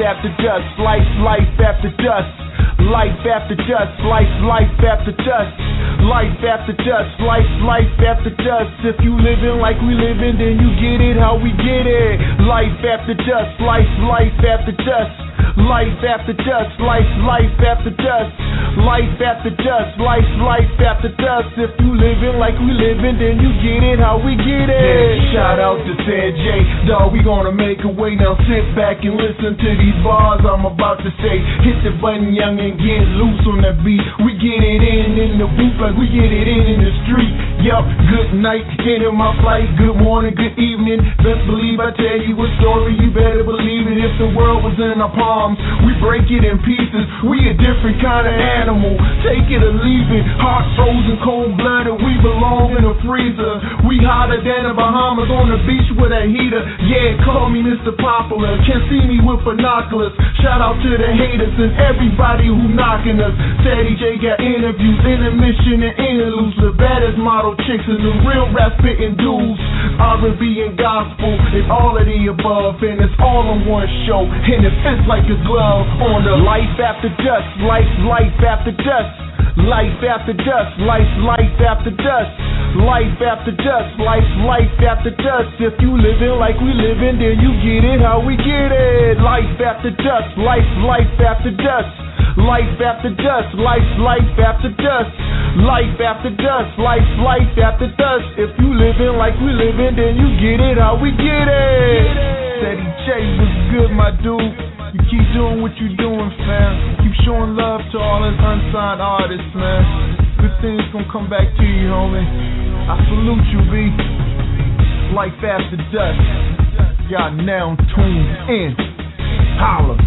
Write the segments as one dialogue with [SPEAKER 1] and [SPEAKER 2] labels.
[SPEAKER 1] after dust, life after dust. Life after dust, life after dust. Life after dust, life after dust. If you living like we living, then you get it how we get it. Life after dust, life after dust. Life after dust, life after dust. Life after dust, life after dust. If you living like we living, then you get it how we get it. Yeah, shout out to Ted J. Dawg, we gonna make a way. Now sit back and listen to these bars I'm about to say. Hit the button, young, and get loose on that beat. We get it in the booth like we get it in the street. Yup, good night, in my flight. Good morning, good evening. Best believe I tell you a story, you better believe it. If the world was in our palms, we break it in pieces. We a different kind of animal. Take it or leave it. Heart frozen, cold-blooded. We belong in a freezer. We hotter than the Bahamas on the beach with a heater. Yeah, call me Mr. Popular. Can't see me with binoculars. Shout out to the haters and everybody who knocking us. Teddy J got interviews, intermission and interludes. The baddest model chicks and the real rap spitting dudes. R&B and gospel and all of the above. And it's all on one show. And it fits like a glove on the life after dust, life after dust. Life after dust, life after dust. Life after dust, life after dust. If you living like we living, then you get it how we get it. Life after dust, life after dust. Life after dust, life after dust. Life after dust, life after dust. If you living like we living, then you get it how we get it. Teddy J was good, my dude. You keep doing what you doing, fam. Keep showing love to all us unsigned artists, man. Good things gonna come back to you, homie. I salute you, B. Life after dust. Y'all now tuned in. Holla.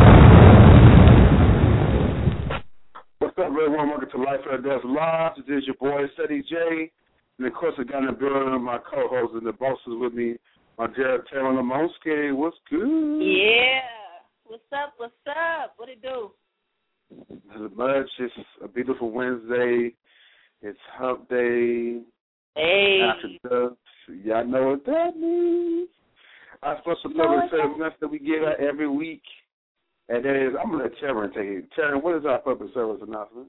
[SPEAKER 2] What's up, everyone? Welcome to Life After Dust Live. This is your boy, Teddy J. And of course, I got in the building, my co-host and the bosses with me, my dear Taylor Lamonski. What's good?
[SPEAKER 3] Yeah. What's up? What it do?
[SPEAKER 2] Not much. It's a beautiful Wednesday. It's hump day.
[SPEAKER 3] Hey.
[SPEAKER 2] After dust. Y'all know what that means. Our special public service that we give out every week. And that is, I'm going to let Taryn take it. Taryn, what is our public service announcement?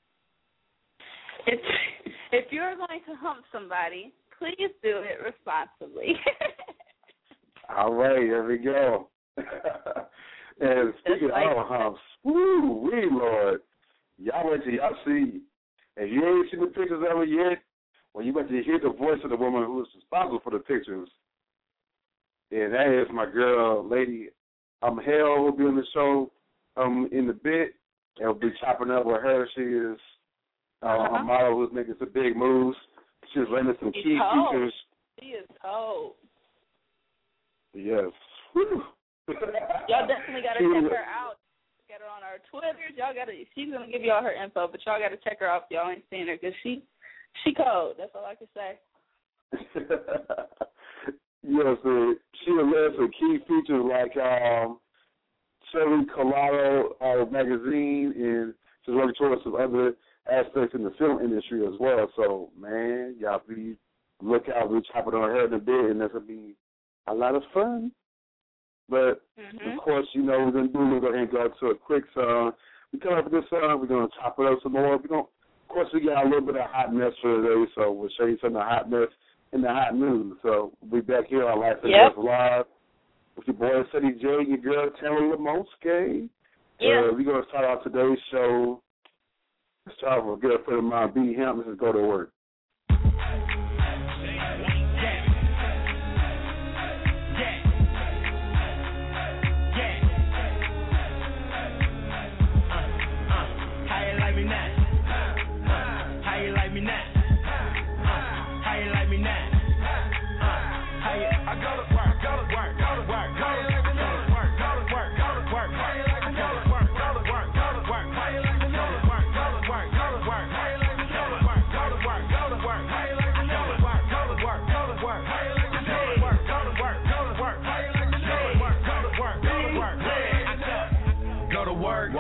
[SPEAKER 3] If you're going to hump somebody, please do it responsibly.
[SPEAKER 2] All right, here we go. And speaking of humps, woo-wee, Lord, y'all wait till y'all see. If you ain't seen the pictures of it yet, well, you about to hear the voice of the woman who is responsible for the pictures. And that is my girl, Lady Hell, will be on the show in a bit. And we'll be chopping up with her. She is a model who's making some big moves. She's landing some key features.
[SPEAKER 3] She is cold.
[SPEAKER 2] Yes. Whew.
[SPEAKER 3] Y'all definitely got to check her out. Get her on our Twitters. She's going to give y'all her info, but y'all got to check her out if y'all ain't seen her because she cold. That's all I can say.
[SPEAKER 2] Yes, she has some key features like Cherry Colorado magazine, and she's working towards some other aspects in the film industry as well. So, man, y'all be look out. We're chopping on her in a bit, and that's going to be a lot of fun. But, of course, you know, we're going to go ahead and go to a quick song. We come up with this song. We're going to chop it up some more. Of course, we got a little bit of hot mess for today, so we'll show you some of the hot mess in the hot news. So we'll be back here on Life After Dust Live with your boy, Teddy J, and your girl, Taylor Lamonski. We're going to start out today's show. Let's start with a good friend of mine, B. Hemp. Let's just go to work.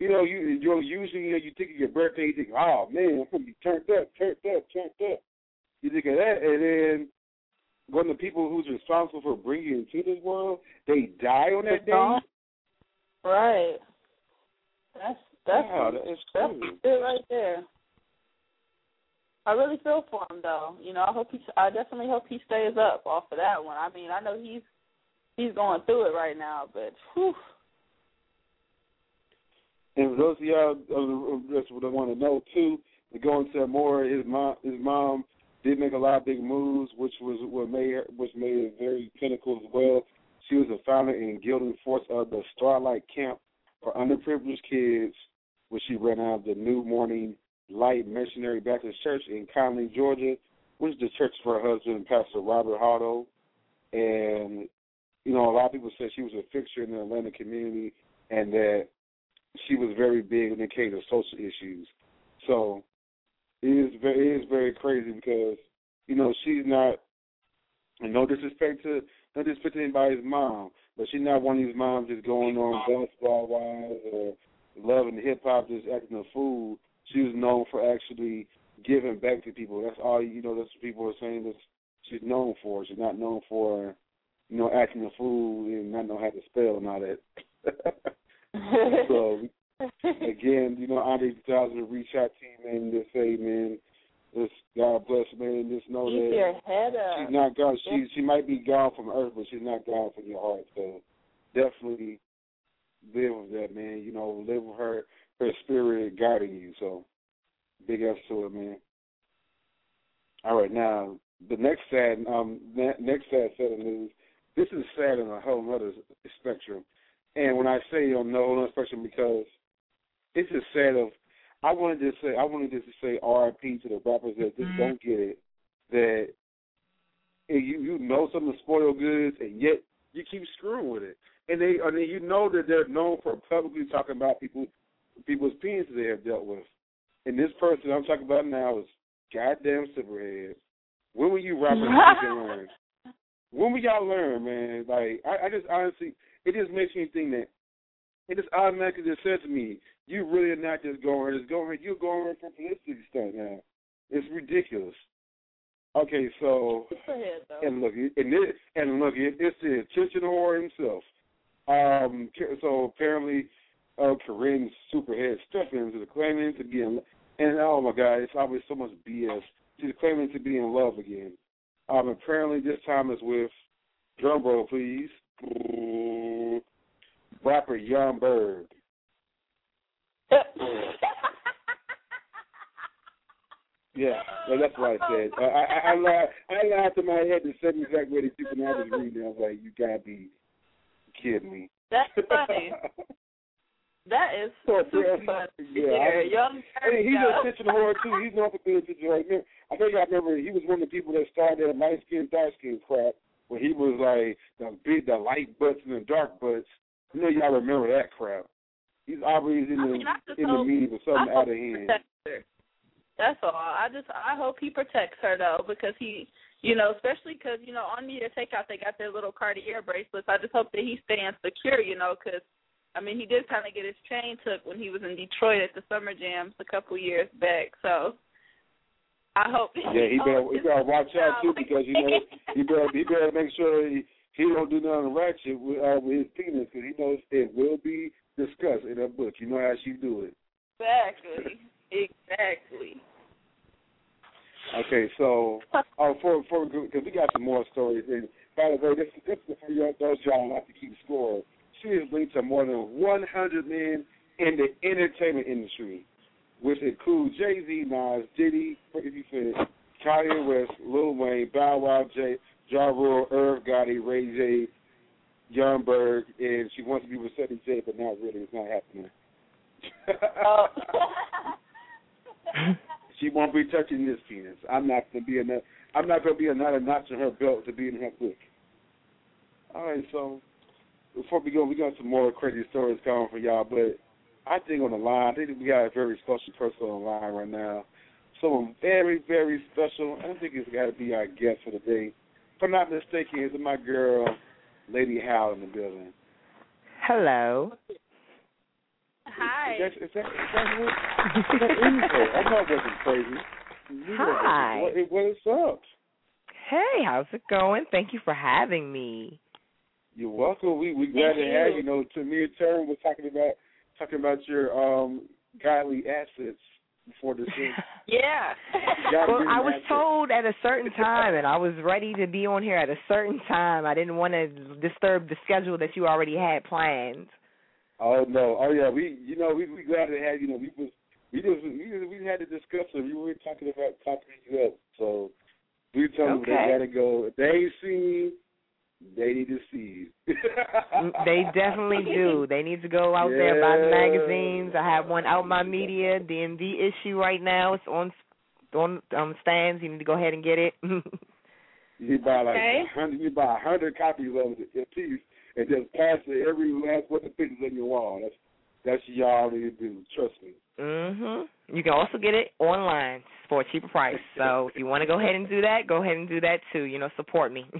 [SPEAKER 2] usually you think of your birthday, you think, oh man, I'm gonna be turned up. You think of that, and then one of the people who's responsible for bringing you into this world, they die on that day.
[SPEAKER 3] Right. That's
[SPEAKER 2] crazy.
[SPEAKER 3] it right there. I really feel for him though. I definitely hope he stays up off of that one. I mean, I know he's going through it right now, but whew.
[SPEAKER 2] And for those of y'all that's what I want to know too, to go into more, his mom did make a lot of big moves, which made it very pinnacle as well. She was a founder and guiding force of the Starlight Camp for underprivileged kids, which she ran out of the New Morning Light Missionary Baptist Church in Conley, Georgia, which is the church for her husband, Pastor Robert Hotto. And, a lot of people said she was a fixture in the Atlanta community and that she was very big when it came to social issues. So it is very crazy because, she's not, and no disrespect to anybody's mom, but she's not one of these moms just going on basketball wise or loving hip hop, just acting a fool. She was known for actually giving back to people. That's all that's what people are saying that she's known for. She's not known for, acting a fool and not know how to spell and all that. So again, Andre 2000 reach out to you, man, and just say, man, just God bless, man, just know
[SPEAKER 3] Keep
[SPEAKER 2] that
[SPEAKER 3] your head up.
[SPEAKER 2] she's not gone. She might be gone from earth, but she's not gone from your heart. So definitely live with that, man. Live with her spirit guiding you. So big ups to it, man. All right, now the next sad set of news. This is sad on a whole other spectrum. And when I say on no other spectrum, because it's just sad I wanted to say R.I.P. to the rappers that just don't get it, that you know some of the spoiled goods and yet you keep screwing with it. And that they're known for publicly talking about people's penises they have dealt with. And this person I'm talking about now is goddamn Superhead. When will you rappers learn? When will y'all learn, man? Like, I just honestly, it just makes me think that it just automatically just says to me, you really are not just going, you're going for publicity stuff now. It's ridiculous. Okay, so it's the attention whore himself. So apparently, Corinne Superhead Stephens is claiming to be in, and oh my God, it's always so much BS. She's claiming to be in love again. Apparently, this time is with, drum roll please, rapper Young Berg. Yeah, that's what I said. I laughed in my head the same exact way that people now was reading. I was like, you gotta be kidding me.
[SPEAKER 3] That's funny. That is super funny.
[SPEAKER 2] Yeah,
[SPEAKER 3] Young Berg.
[SPEAKER 2] He's an attention whore too. He's known for being an attention whore. I remember he was one of the people that started that light skin, dark skin crap, where he was like the light butts and the dark butts. Y'all remember that crap. He's always in the meeting with something out of hand.
[SPEAKER 3] That's all. I hope he protects her though, because he, especially because on Media Takeout they got their little Cartier bracelets. I just hope that he's staying secure, because he did kind of get his chain took when he was in Detroit at the Summer Jams a couple years back. So I hope.
[SPEAKER 2] Yeah, he better watch out too, because he better make sure he don't do nothing ratchet with his penis, because he knows it will be discussed in that book. You know how she do it.
[SPEAKER 3] Exactly.
[SPEAKER 2] Okay, so because we got some more stories, and by the way, this is for those y'all who like to keep score. She has linked to more than 100 men in the entertainment industry, which include Jay-Z, Nas, Diddy, 50 Cent, Kanye West, Lil Wayne, Bow Wow, Ja Rule, Irv Gotti, Ray J, Young Berg, and she wants to be with Sonny J, but not really. It's not happening. She won't be touching this penis. I'm not going to be another notch in her belt to be in her book. All right, so before we go, we got some more crazy stories coming for y'all, but I think on the line, I think we got a very special person on the line right now. Someone very, very special. I think it's got to be our guest for the day. If I'm not mistaken, it's my girl, Lady Hal, in the building.
[SPEAKER 4] Hello.
[SPEAKER 3] Hi.
[SPEAKER 2] Is that info? I know it wasn't crazy.
[SPEAKER 4] Hi.
[SPEAKER 2] What is up?
[SPEAKER 4] Hey, how's it going? Thank you for having me.
[SPEAKER 2] You're welcome. We glad to have you. You know, Tamir Turner was talking about your godly assets before the show.
[SPEAKER 3] Yeah.
[SPEAKER 4] Well, I was told at a certain time, and I was ready to be on here at a certain time. I didn't want to disturb the schedule that you already had planned.
[SPEAKER 2] Oh no! Oh yeah, we glad to have you. We had to discuss it. We were talking about talking you up. So we tell them they gotta go. If they ain't seen, they need to see.
[SPEAKER 4] They definitely do. They need to go out there, buy the magazines. I have one out my media, DMV issue right now. It's on stands. You need to go ahead and get it.
[SPEAKER 2] You need to buy 100. You buy 100 copies of it a piece, and just pass it every last one of the pictures on your wall. That's what y'all need to do. Trust me.
[SPEAKER 4] You can also get it online for a cheaper price. So if you want to go ahead and do that, go ahead and do that too. You know, support me.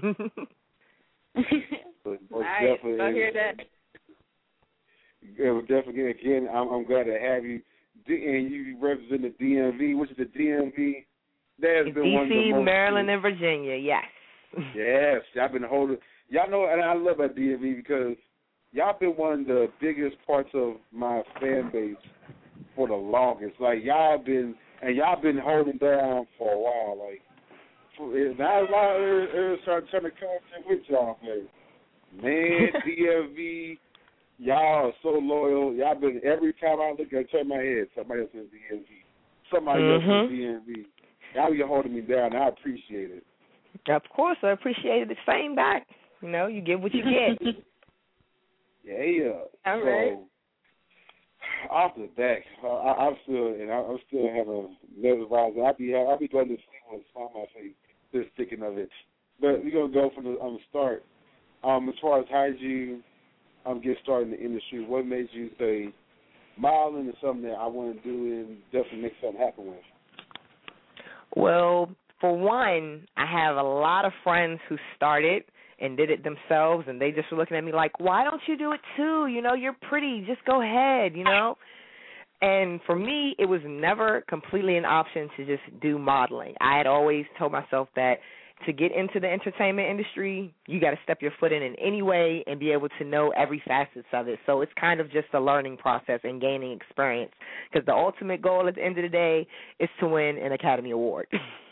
[SPEAKER 3] Nice. I hear that.
[SPEAKER 2] Yeah, definitely. Again, I'm glad to have you. And you represent the DMV, which is the DMV. That's been one of the most
[SPEAKER 4] Maryland, and Virginia. Yes.
[SPEAKER 2] Yes, y'all been holding. Y'all know, and I love that DMV because y'all been one of the biggest parts of my fan base for the longest. Like y'all been holding down for a while. Like now, a lot of areas started trying to contact with y'all, man. DMV, y'all are so loyal. Y'all been every time I look, I turn my head. Somebody else in DMV. Somebody else in DMV. Y'all be holding me down. I appreciate it.
[SPEAKER 4] Of course, I appreciate it. The same back. You know, you get what you get.
[SPEAKER 2] Yeah.
[SPEAKER 3] All
[SPEAKER 2] so,
[SPEAKER 3] right.
[SPEAKER 2] Off the back, I'm still having nervous rising. I'll be glad to see what's on my face, the sticking of it. But we're gonna go from the start. As far as how did you get started in the industry, what made you say modeling is something that I want to do and definitely make something happen with?
[SPEAKER 4] Well, for one, I have a lot of friends who started and did it themselves, and they just were looking at me like, why don't you do it too? You know, you're pretty. Just go ahead, you know. And for me, it was never completely an option to just do modeling. I had always told myself that to get into the entertainment industry, you got to step your foot in any way and be able to know every facet of it. So it's kind of just a learning process and gaining experience, because the ultimate goal at the end of the day is to win an Academy Award.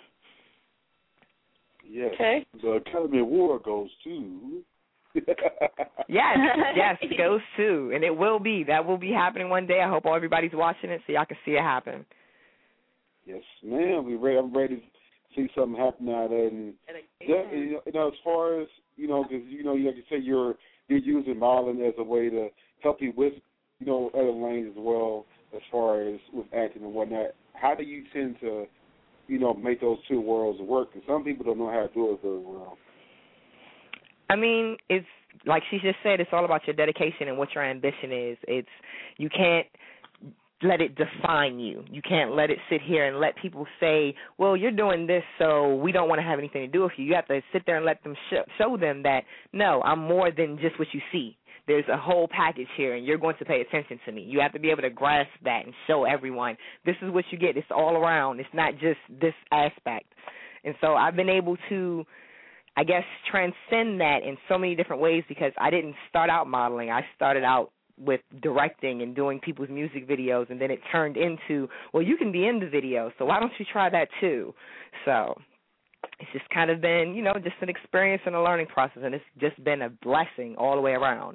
[SPEAKER 2] Yes. Okay. The Academy Award goes to.
[SPEAKER 4] yes, it goes to, and it will be. That will be happening one day. I hope everybody's watching it so y'all can see it happen.
[SPEAKER 2] Yes, ma'am. I'm ready to see something happen out there. And as far as because like you say, you're using modeling as a way to help you with other lanes as well, as far as with acting and whatnot. How do you tend to make those two worlds work? Because some people don't know how to do it very well.
[SPEAKER 4] I mean, it's like she just said, it's all about your dedication and what your ambition is. You can't let it define you. You can't let it sit here and let people say, well, you're doing this, so we don't want to have anything to do with you. You have to sit there and let them show them that, no, I'm more than just what you see. There's a whole package here, and you're going to pay attention to me. You have to be able to grasp that and show everyone, this is what you get. It's all around. It's not just this aspect. And so I've been able to, I guess, transcend that in so many different ways, because I didn't start out modeling. I started out with directing and doing people's music videos, and then it turned into, well, you can be in the video, so why don't you try that too? So it's just kind of been, just an experience and a learning process, and it's just been a blessing all the way around.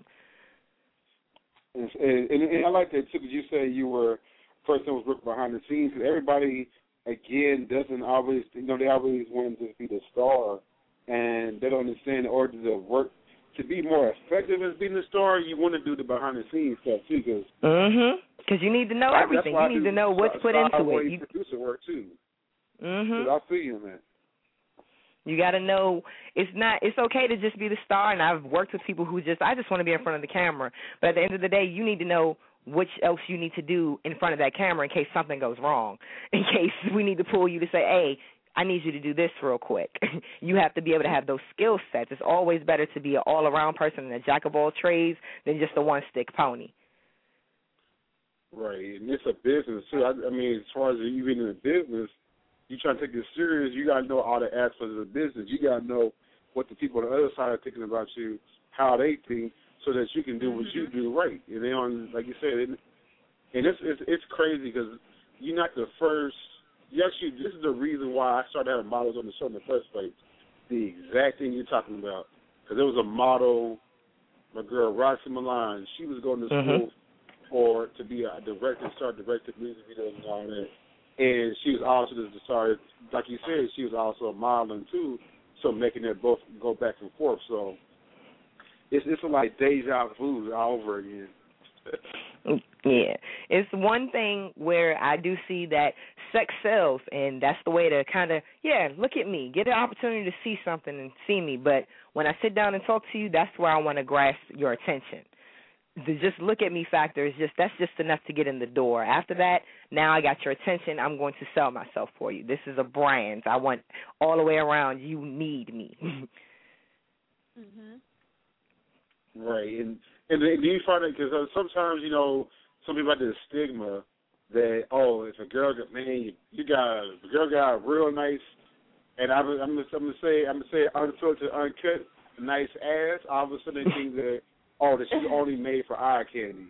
[SPEAKER 2] And I like that too, because you say you were person was working behind the scenes. Because everybody, again, doesn't always, they always want to be the star, and they don't understand in order to work to be more effective as being the star, you want to do the behind the scenes stuff too.
[SPEAKER 4] Because you need to know everything. You need to know what's put into it.
[SPEAKER 2] You producer work too. I feel you on that.
[SPEAKER 4] You got to know it's okay to just be the star, and I've worked with people who I just want to be in front of the camera. But at the end of the day, you need to know what else you need to do in front of that camera in case something goes wrong, in case we need to pull you to say, hey, I need you to do this real quick. You have to be able to have those skill sets. It's always better to be an all-around person and a jack of all trades than just a one-stick pony.
[SPEAKER 2] Right, and it's a business too. I mean, as far as you being in a business, you trying to take this serious. You got to know all the aspects of the business. You got to know what the people on the other side are thinking about you, how they think, so that you can do what you do right. And they on, like you said, and it's crazy because you're not the first. You actually, this is the reason why I started having models on the show in the first place. The exact thing you're talking about, because there was a model, my girl Roxy Milan. She was going to school to be a director, start directing music videos and all that. And she was also just started, like you said, she was also a modeling too. So making that both go back and forth. So it's like deja vu all over again.
[SPEAKER 4] Yeah. It's one thing where I do see that sex sells, and that's the way to kind of, look at me, get an opportunity to see something and see me. But when I sit down and talk to you, that's where I want to grasp your attention. The just look at me factor is that's just enough to get in the door. After that, now I got your attention. I'm going to sell myself for you. This is a brand. I want all the way around. You need me.
[SPEAKER 2] Right, and do you find it because sometimes some people have this stigma that if a girl got the girl got a real nice, and I'm gonna say unfiltered, uncut, nice ass. All of a sudden they think that that she's only made for eye candy.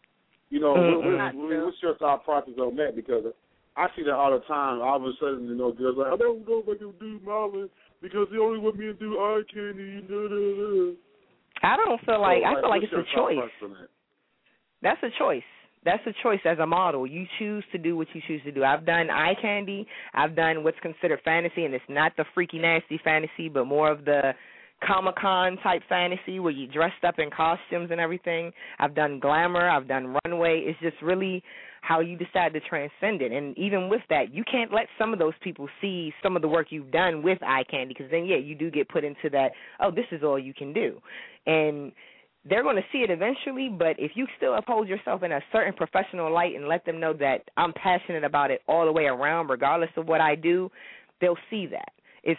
[SPEAKER 2] What's your thought process on that? Because I see that all the time. All of a sudden, girls like, I don't know if I can do modeling because they only want me to do eye candy.
[SPEAKER 4] I don't feel like I feel like it's a choice. That's a choice. That's a choice as a model. You choose to do what you choose to do. I've done eye candy. I've done what's considered fantasy, and it's not the freaky, nasty fantasy, but more of the Comic-Con type fantasy where you dressed up in costumes and everything. I've done glamour. I've done runway. It's just really how you decide to transcend it. And even with that, you can't let some of those people see some of the work you've done with eye candy because then, you do get put into that, this is all you can do. And they're going to see it eventually, but if you still uphold yourself in a certain professional light and let them know that I'm passionate about it all the way around, regardless of what I do, they'll see that.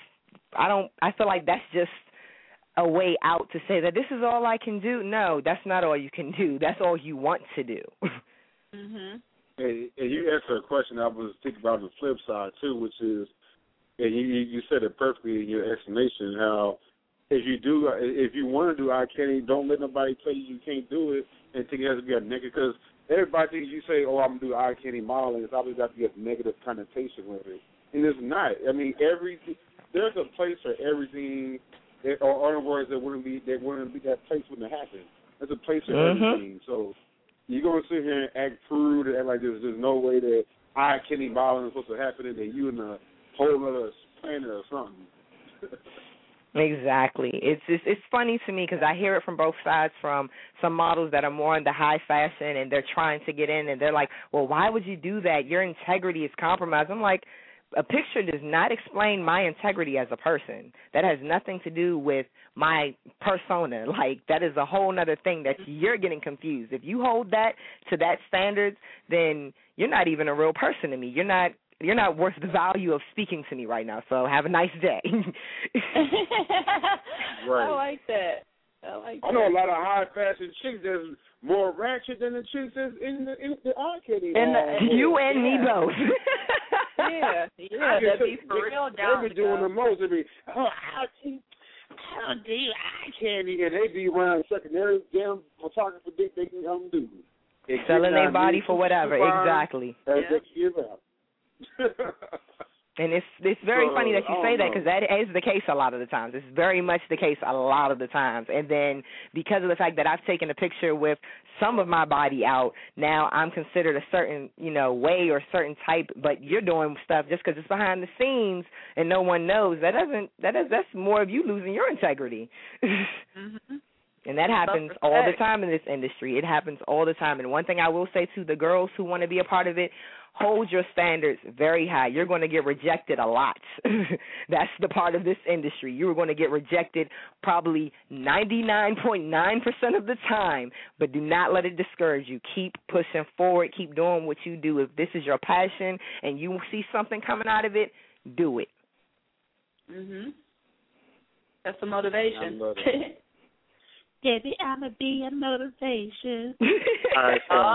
[SPEAKER 4] I feel like that's just a way out to say that this is all I can do. No, that's not all you can do. That's all you want to do.
[SPEAKER 2] And you answered a question I was thinking about on the flip side too, which is, and you said it perfectly in your explanation, how if you want to do eye candy, don't let nobody tell you can't do it and think it has to be a negative. Because everybody thinks you say, I'm going to do eye candy modeling, it's always got to be a negative connotation with it. And it's not. I mean, there's a place for everything. Or other words, that place wouldn't happen. There's a place for everything. So you're going to sit here and act crude and act like there's no way that eye candy modeling is supposed to happen and that you in a whole other planet or something.
[SPEAKER 4] Exactly. It's funny to me because I hear it from both sides, from some models that are more in the high fashion and they're trying to get in and they're like, well, why would you do that? Your integrity is compromised. I'm like, a picture does not explain my integrity as a person. That has nothing to do with my persona. Like, that is a whole other thing that you're getting confused. If you hold that to that standard, then you're not even a real person to me. You're not worth the value of speaking to me right now. So have a nice day.
[SPEAKER 2] Right.
[SPEAKER 3] I like that.
[SPEAKER 2] I know a lot of high fashion chicks that's more ratchet than the chicks that's in the eye candy.
[SPEAKER 4] You and me both.
[SPEAKER 3] That'd be for real down.
[SPEAKER 2] They be doing the most. They be, I do eye candy, and they be around sucking every damn photographer dick they can do.
[SPEAKER 4] Selling their body for whatever, exactly.
[SPEAKER 2] They give out.
[SPEAKER 4] And it's very funny that you say that because that is the case a lot of the times. It's very much the case a lot of the times. And then because of the fact that I've taken a picture with some of my body out, now I'm considered a certain, way or certain type, but you're doing stuff just because it's behind the scenes and no one knows. That's more of you losing your integrity. And that happens all the time in this industry. It happens all the time. And one thing I will say to the girls who want to be a part of it, hold your standards very high. You're going to get rejected a lot. That's the part of this industry. You're going to get rejected probably 99.9% of the time, but do not let it discourage you. Keep pushing forward. Keep doing what you do. If this is your passion and you see something coming out of it, do it.
[SPEAKER 3] That's the motivation.
[SPEAKER 2] I love it.
[SPEAKER 3] Baby, I'ma be a motivation.
[SPEAKER 2] All right, so.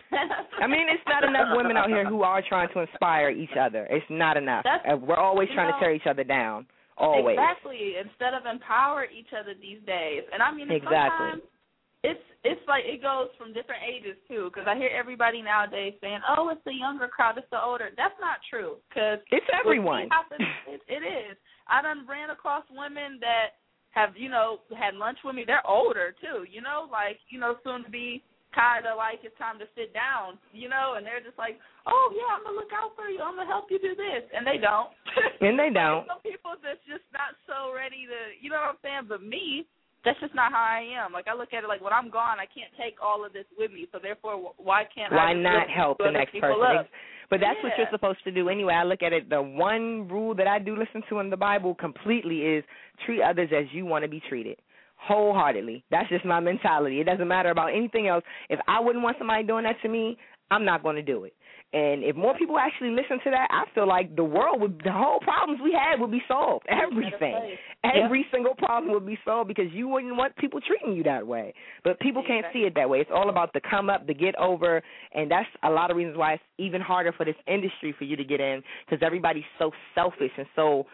[SPEAKER 4] I mean, it's not enough women out here who are trying to inspire each other. It's not enough. We're always trying to tear each other down. Always.
[SPEAKER 3] Exactly. Instead of empower each other these days. And I mean,
[SPEAKER 4] exactly.
[SPEAKER 3] Sometimes it's like it goes from different ages, too, because I hear everybody nowadays saying, oh, it's the younger crowd, it's the older. That's not true. Cause
[SPEAKER 4] it's everyone.
[SPEAKER 3] It is. I done ran across women that have, had lunch with me. They're older, too, soon to be kind of like it's time to sit down, and they're just like, oh, yeah, I'm going to look out for you. I'm going to help you do this. And they don't.
[SPEAKER 4] And they don't.
[SPEAKER 3] Some people that's just not so ready to, you know what I'm saying? But me, that's just not how I am. Like, I look at it like when I'm gone, I can't take all of this with me. So, therefore, why
[SPEAKER 4] not help the next person? But that's what you're supposed to do anyway. I look at it, the one rule that I do listen to in the Bible completely is treat others as you want to be treated. Wholeheartedly. That's just my mentality. It doesn't matter about anything else. If I wouldn't want somebody doing that to me, I'm not going to do it. And if more people actually listen to that, I feel like the whole problems we had would be solved. Everything. Every single problem would be solved because you wouldn't want people treating you that way. But people can't see it that way. It's all about the come up, the get over, and that's a lot of reasons why it's even harder for this industry for you to get in because everybody's so selfish and so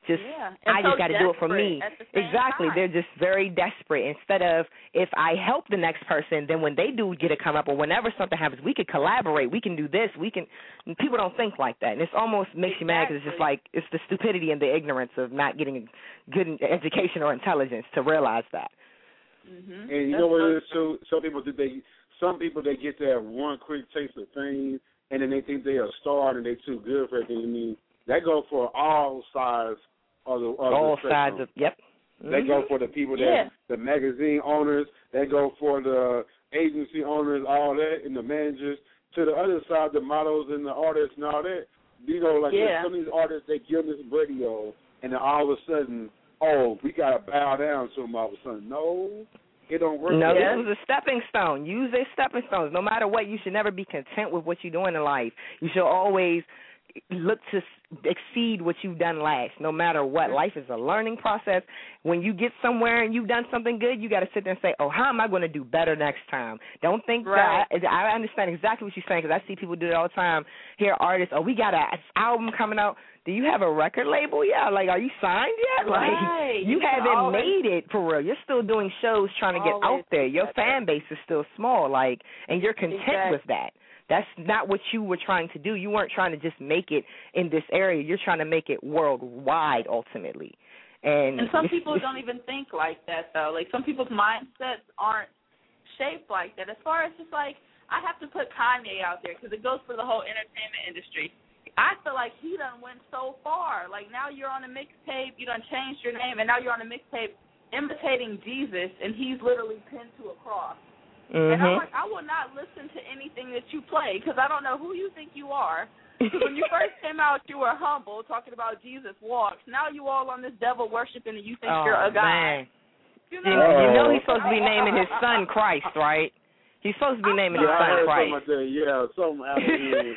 [SPEAKER 4] I just got to do it for me. Exactly.
[SPEAKER 3] Time.
[SPEAKER 4] They're just very desperate. Instead of if I help the next person, then when they do get a come up or whenever something happens, we could collaborate. We can do this. People don't think like that. And it almost makes you mad because it's just like it's the stupidity and the ignorance of not getting good education or intelligence to realize that.
[SPEAKER 3] Mm-hmm.
[SPEAKER 2] And you know what it is too? Some people they get that one quick taste of fame and then they think they're a star and they're too good for everything. I mean, that goes for all sides. All sides of They go for the people the magazine owners. They go for the agency owners, all that, and the managers. To the other side, the models and the artists and all that. Some of these artists, they give this radio, and then all of a sudden, we got to bow down to them all of a sudden. No, it don't work.
[SPEAKER 4] No, this was a stepping stone. Use their stepping stones. No matter what, you should never be content with what you're doing in life. You should always look to exceed what you've done last, no matter what. Life is a learning process. When you get somewhere and you've done something good, you got to sit there and say, how am I going to do better next time? Don't think that. I understand exactly what you're saying because I see people do it all the time. Hear artists, we got an album coming out. Do you have a record label yet? Like, are you signed yet? Like, you haven't made it for real. You're still doing shows trying to get out there. Your fan base is still small, and you're content with that. That's not what you were trying to do. You weren't trying to just make it in this area. You're trying to make it worldwide, ultimately. And
[SPEAKER 3] some people don't even think like that, though. Like, some people's mindsets aren't shaped like that. As far as just, I have to put Kanye out there because it goes for the whole entertainment industry. I feel like he done went so far. Like, now you're on a mixtape, you done changed your name, and now you're on a mixtape imitating Jesus, and he's literally pinned to a cross.
[SPEAKER 4] Mm-hmm.
[SPEAKER 3] And I'm like, I will not listen to anything that you play because I don't know who you think you are. When you first came out, you were humble, talking about Jesus walks. Now you all on this devil worshiping and you think you're a guy.
[SPEAKER 4] Man. You know he's supposed to be naming his son Christ, right? He's supposed to be naming his son Christ.
[SPEAKER 2] Something out there.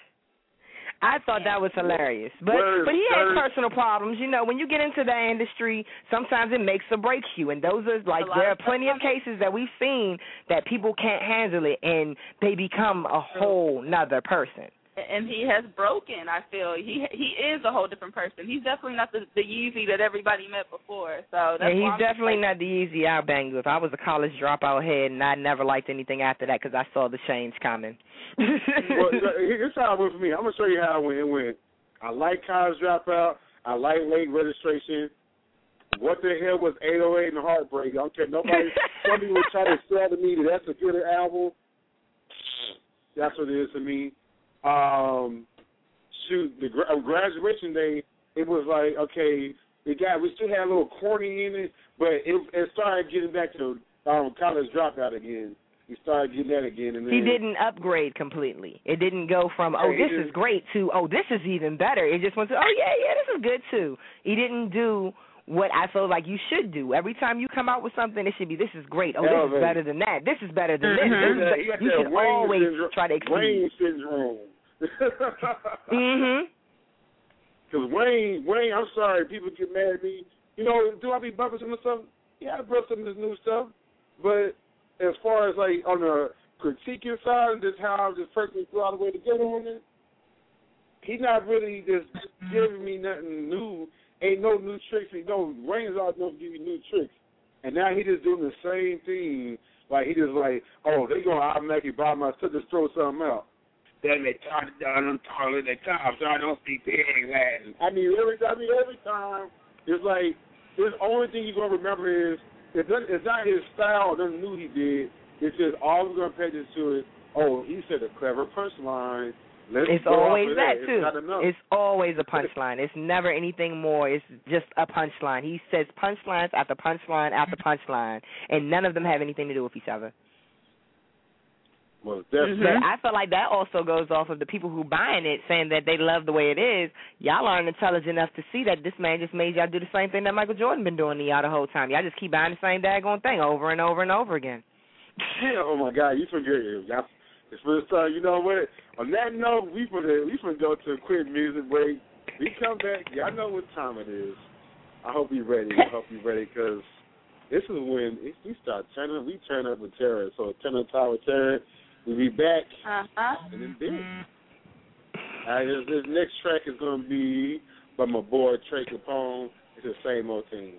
[SPEAKER 4] I thought that was hilarious. But he had personal problems. When you get into that industry, sometimes it makes or breaks you. And those are, there are plenty of cases that we've seen that people can't handle it and they become a whole nother person.
[SPEAKER 3] And he has broken, I feel. He is a whole different person. He's definitely not the Yeezy that everybody met before. So that's
[SPEAKER 4] he's definitely not the Yeezy I banged with. I was a college dropout head, and I never liked anything after that because I saw the change coming.
[SPEAKER 2] Well, here's how it went for me. I'm going to show you how it went. I like college dropout. I like late registration. What the hell was 808 and Heartbreak? I don't care. Some people try to sell to me that that's a good album. That's what it is to me. The graduation day, it was like, okay, we still had a little corny in it, but it started getting back to college dropout again. He started getting that again. And then,
[SPEAKER 4] he didn't upgrade completely. It didn't go from, this is great, to, this is even better. It just went to, this is good too. He didn't do what I feel like you should do. Every time you come out with something, it should be, this is great. This is better than that. This is better than this. You should always try to exceed.
[SPEAKER 2] Wayne syndrome.
[SPEAKER 4] Mm-hmm.
[SPEAKER 2] Because Wayne, I'm sorry, people get mad at me. Do I be bumping some stuff? Yeah, I brought some of this new stuff. But as far as like on the critiquing side, just how this person flew all the way together on it, he's not really just giving me nothing new. Ain't no new tricks. Wayne's always going to give you new tricks. And now he just doing the same thing. Like, he just like, oh, they going to automatically buy my stuff, just throw something out. Then they talk down on toilet, they talk, so I don't speak pig Latin. I mean, every time, it's like, the only thing you're going to remember is, it's not his style or nothing new he did. It's just all we're going to pay attention to it. Oh, he said a clever punchline.
[SPEAKER 4] It's always that, too. It's always a punchline. It's never anything more. It's just a punchline. He says punchlines after punchline after punchline, and none of them have anything to do with each other.
[SPEAKER 2] Well, definitely.
[SPEAKER 4] But I feel like that also goes off of the people who buying it, saying that they love the way it is. Y'all aren't intelligent enough to see that this man just made y'all do the same thing that Michael Jordan been doing to y'all the whole time. Y'all just keep buying the same daggone thing over and over and over again.
[SPEAKER 2] Oh, my God, you forget it. It's first time, you know what? On that note, we finna go to a quick music break. We come back. Y'all know what time it is. I hope you're ready. Because this is when we start turning. We turn up with terror. So turn up time with terror. We'll be back. And it's big. This next track is gonna be by my boy Trey Capone. It's the same old thing.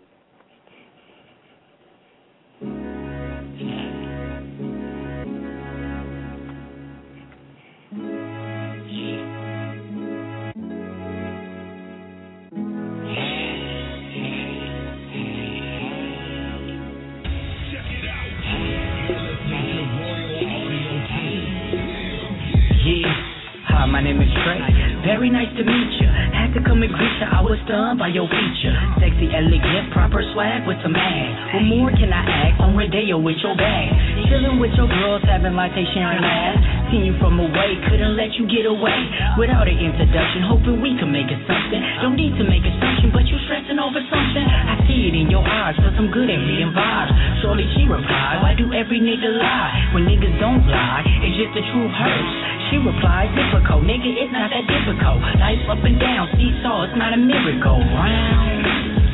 [SPEAKER 5] My name is Trey. Very nice to meet you. Had to come and greet you. I was stunned by your feature. Sexy, elegant, proper swag with some ass. What more can I act on Rodeo with your bag? Chilling with your girls, having like they sharing ass. Seen you from away, couldn't let you get away without an introduction. Hoping we can make it something. Don't need to make assumption, but you stressing over something. I see it in your eyes, but I'm good at reading vibes. Surely she replied, why do every nigga lie? When niggas don't lie, it's just the truth hurts. She replied, difficult, nigga, it's not that difficult. Life up and down, seesaw, it's not a miracle. Round.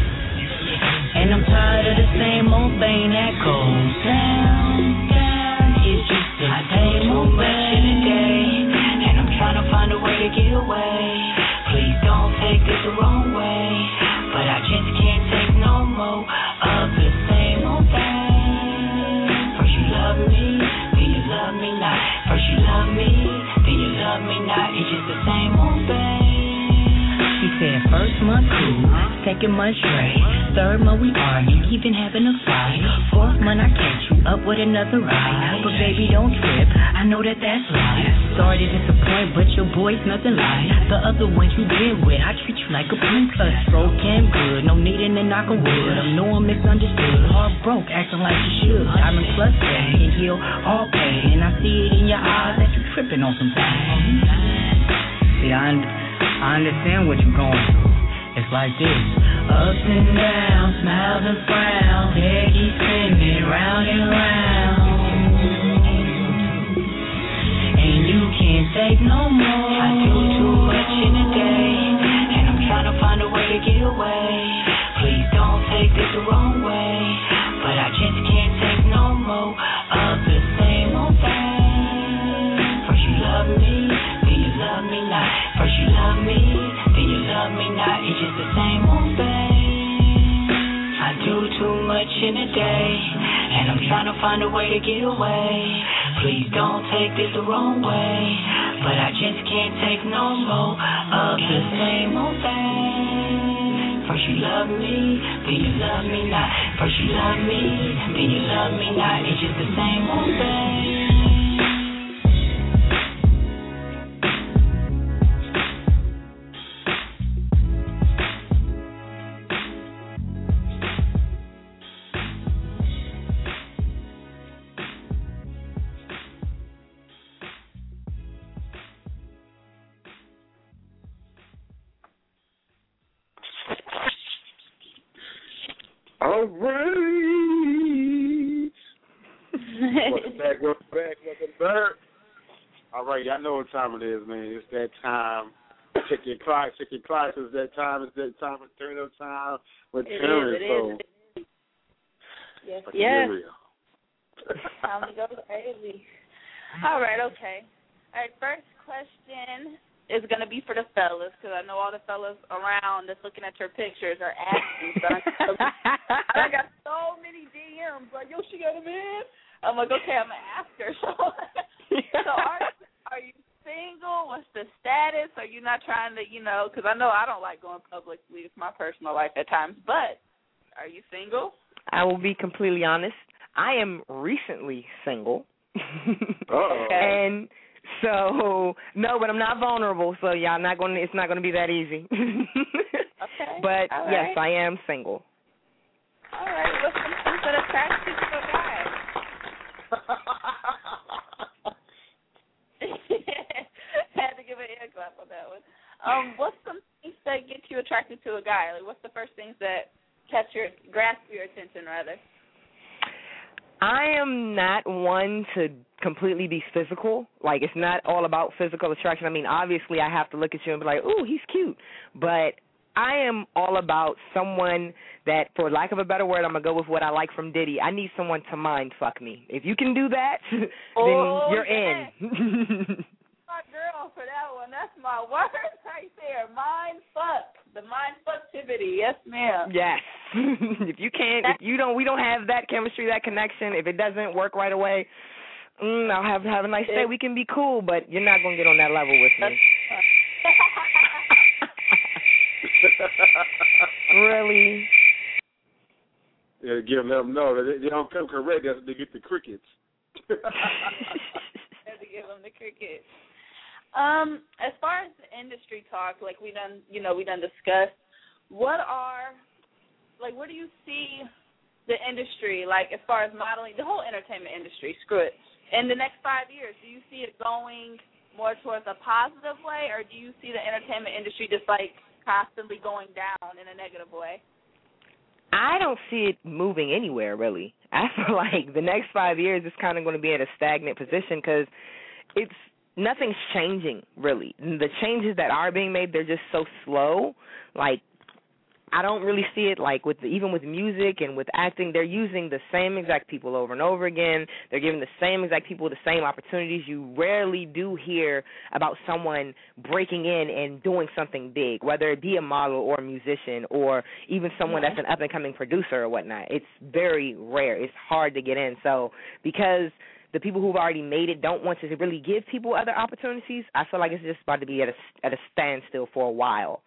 [SPEAKER 5] And I'm tired of the same old thing that goes down, down. It's just the same old thing today. And I'm trying to find a way to get away. Please don't take this the wrong way, but I just can't take no more of the same old thing. First you love me, then you love me not. First you love me, then you love me not. It's just the same old thing. She said first month cool, second month straight, third month we argue, even having a fight. Fourth month I catch you up with another ride, but baby don't trip, I know that that's life. Sorry to disappoint, but your boy's nothing like the other ones you been with. I treat you like a princess, broken good, no needing to knock on wood. I know I'm misunderstood, heart broke, acting like you should. Diamond plus that can heal all pain, and I see it in your eyes that you tripping on some things. See, I understand what you're going through. It's like this. Ups and downs, smiles and frowns, head keeps spinning round and round. And you can't take no more. I do too much in a day, and I'm trying to find a way to get away. Please don't take this the wrong way, but I just can't take no more of the same old thing. First you love me, then you love me not. First you love me, then you love me not. It's just the same old thing. I do too much in a day, and I'm trying to find a way to get away. Please don't take this the wrong way, but I just can't take no more of the same old thing. First you love me, then you love me not. First you love me, then you love me not. It's just the same old thing.
[SPEAKER 2] All right. Welcome back. All right, y'all know what time it is, man. It's that time. Check your clock. It's that time. It's turn up time with Terrence.
[SPEAKER 3] Yes. Time to go crazy. All right, okay. All right, first question is going to be for the fellas, because I know all the fellas around that's looking at your pictures are asking. So I got so many DMs, like, yo, she got a man? I'm like, okay, I'm going to ask her. So are you single? What's the status? Are you not trying to, because I know I don't like going publicly. It's my personal life at times. But are you single?
[SPEAKER 4] I will be completely honest. I am recently single.
[SPEAKER 2] Okay.
[SPEAKER 4] And so, no, but I'm not vulnerable, so yeah, it's not going to be that easy.
[SPEAKER 3] Okay.
[SPEAKER 4] But,
[SPEAKER 3] all
[SPEAKER 4] yes,
[SPEAKER 3] right.
[SPEAKER 4] I am single.
[SPEAKER 3] All right. What's some things that attract you to a guy? Had to give an ear clap on that one. What's some things that get you attracted to a guy? Like, what's the first things that grasp your attention, rather?
[SPEAKER 4] I am not one to completely be physical. Like, it's not all about physical attraction. I mean, obviously, I have to look at you and be like, ooh, he's cute. But I am all about someone that, for lack of a better word, I'm going to go with what I like from Diddy. I need someone to mind fuck me. If you can do that, then you're in.
[SPEAKER 3] My girl for that one. That's my word right there. Mind fuck. The mind fucktivity. Yes, ma'am.
[SPEAKER 4] Yes. If we don't have that chemistry, that connection, if it doesn't work right away, I'll have a nice day. We can be cool, but you're not going to get on that level with me. Really?
[SPEAKER 2] Yeah, let them know that they don't come correct. They get the crickets.
[SPEAKER 3] Had to give them the crickets. As far as the industry talk, like we done discussed, where do you see the industry, like as far as modeling, the whole entertainment industry, screw it, in the next 5 years? Do you see it going more towards a positive way, or do you see the entertainment industry just like constantly going down in a negative way?
[SPEAKER 4] I don't see it moving anywhere, really. I feel like the next 5 years is kind of going to be at a stagnant position because nothing's changing, really. The changes that are being made, they're just so slow. Like, I don't really see it like even with music and with acting, they're using the same exact people over and over again. They're giving the same exact people the same opportunities. You rarely do hear about someone breaking in and doing something big, whether it be a model or a musician or even someone that's an up-and-coming producer or whatnot. It's very rare. It's hard to get in. So because the people who've already made it don't want to really give people other opportunities, I feel like it's just about to be at a standstill for a while.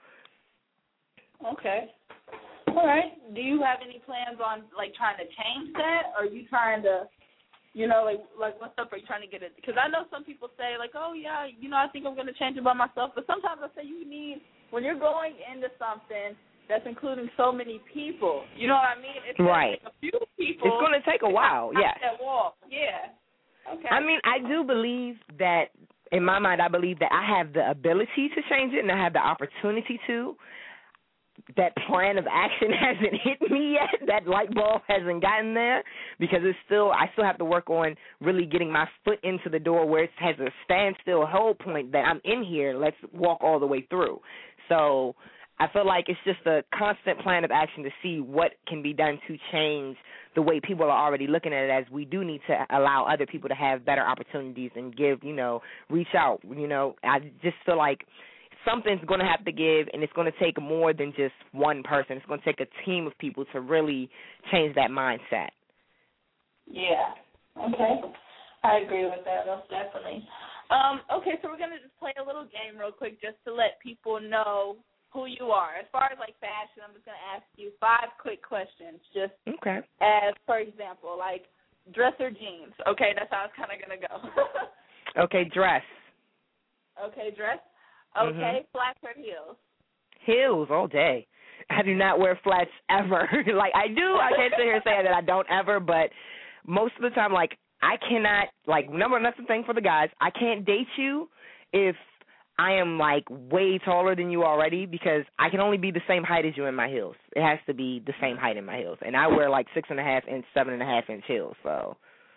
[SPEAKER 3] Okay. All right. Do you have any plans on, like, trying to change that? Or are you trying to, like what's up? Are you trying to get it? Because I know some people say, like, oh, yeah, I think I'm going to change it by myself. But sometimes I say when you're going into something that's including so many people, you know what I mean? It's
[SPEAKER 4] right.
[SPEAKER 3] Like a few people.
[SPEAKER 4] It's going to take a while, yeah.
[SPEAKER 3] That wall. Yeah. Okay.
[SPEAKER 4] I mean, I do believe that, in my mind, I believe that I have the ability to change it and I have the opportunity to. That plan of action hasn't hit me yet. That light bulb hasn't gotten there because I still have to work on really getting my foot into the door where it has a standstill hold point that I'm in here. Let's walk all the way through. So I feel like it's just a constant plan of action to see what can be done to change the way people are already looking at it, as we do need to allow other people to have better opportunities and reach out. I just feel like something's going to have to give, and it's going to take more than just one person. It's going to take a team of people to really change that mindset.
[SPEAKER 3] Yeah. Okay. I agree with that, most definitely. Okay, so we're going to just play a little game real quick just to let people know who you are. As far as, like, fashion, I'm just going to ask you 5 quick questions. Just as, for example, like, dress or jeans. Okay, that's how it's kind of going to go.
[SPEAKER 4] Okay, dress.
[SPEAKER 3] Okay, dress. Okay, flats or heels?
[SPEAKER 4] Heels all day. I do not wear flats ever. Like, I do. I can't sit here and say that I don't ever, but most of the time, like, I cannot, like, that's the thing for the guys. I can't date you if I am, like, way taller than you already because I can only be the same height as you in my heels. It has to be the same height in my heels. And I wear, like, 6.5-inch, 7.5-inch heels, so.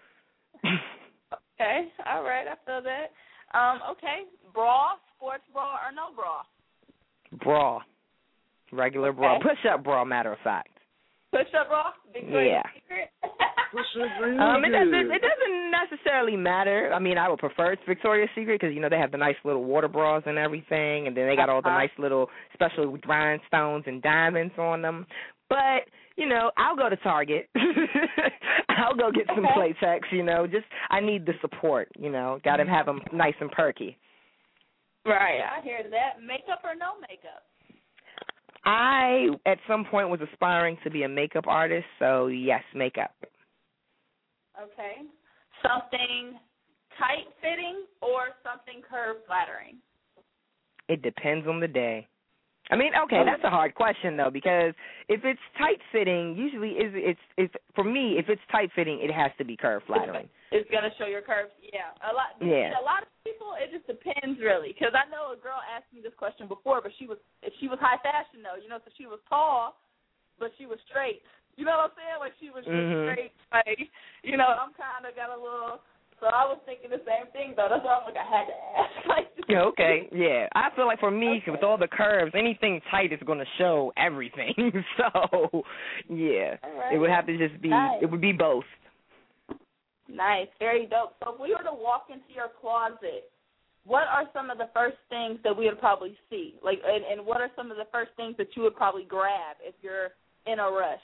[SPEAKER 3] Okay, all right, I feel that. Okay, bra, sports bra or no bra?
[SPEAKER 4] Bra. Regular bra. Push-up bra, matter of fact.
[SPEAKER 3] Push-up bra? Big
[SPEAKER 4] yeah.
[SPEAKER 3] secret?
[SPEAKER 4] It doesn't necessarily matter. I mean, I would prefer it's Victoria's Secret because, you know, they have the nice little water bras and everything, and then they got all the nice little special rhinestones and diamonds on them. But, you know, I'll go to Target. I'll go get some Playtex, you know. Just, I need the support, you know. Got to have them nice and perky.
[SPEAKER 3] Right, I hear that. Makeup or no makeup?
[SPEAKER 4] I, at some point, was aspiring to be a makeup artist, so yes, makeup.
[SPEAKER 3] Okay. Something tight-fitting or something curve-flattering?
[SPEAKER 4] It depends on the day. I mean, okay, that's a hard question, though, because if it's tight-fitting, usually it's for me, if it's tight-fitting, it has to be curve-flattering.
[SPEAKER 3] It's going to show your curves, yeah. A lot of people, it just depends, really, because I know a girl asked me this question before, but she was high fashion, though, you know, so she was tall, but she was straight. You know what I'm saying? Like, she was just straight, like, you know, I'm kind of got a little... So I was thinking the same thing, though. That's why I'm like, I had to ask.
[SPEAKER 4] Okay, yeah. I feel like for me, with all the curves, anything tight is going to show everything. So, yeah, right. It would have to just be, It would be both.
[SPEAKER 3] Nice, very dope. So if we were to walk into your closet, what are some of the first things that we would probably see? Like, and what are some of the first things that you would probably grab if you're in a rush?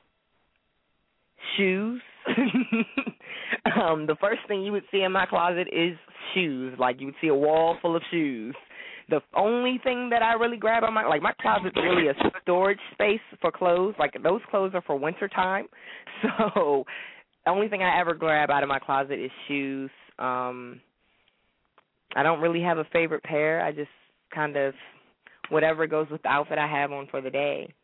[SPEAKER 4] Shoes. The first thing you would see in my closet is shoes. Like, you would see a wall full of shoes. The only thing that I really grab on my closet's really a storage space for clothes. Like, those clothes are for winter time. So the only thing I ever grab out of my closet is shoes. I don't really have a favorite pair. I just kind of, whatever goes with the outfit I have on for the day.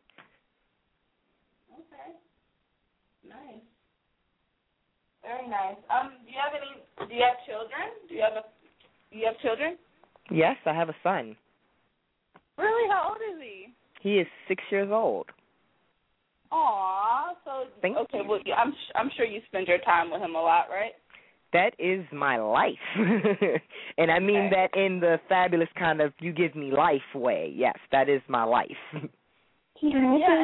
[SPEAKER 3] Nice. Very nice. Do you have children? Do you have children?
[SPEAKER 4] Yes, I have a son.
[SPEAKER 3] Really? How old is he?
[SPEAKER 4] He is 6 years old.
[SPEAKER 3] Aw. So
[SPEAKER 4] Thank you.
[SPEAKER 3] Well, I'm sure you spend your time with him a lot, right?
[SPEAKER 4] That is my life. And I mean that in the fabulous kind of you give me life way. Yes, that is my life.
[SPEAKER 3] Yeah,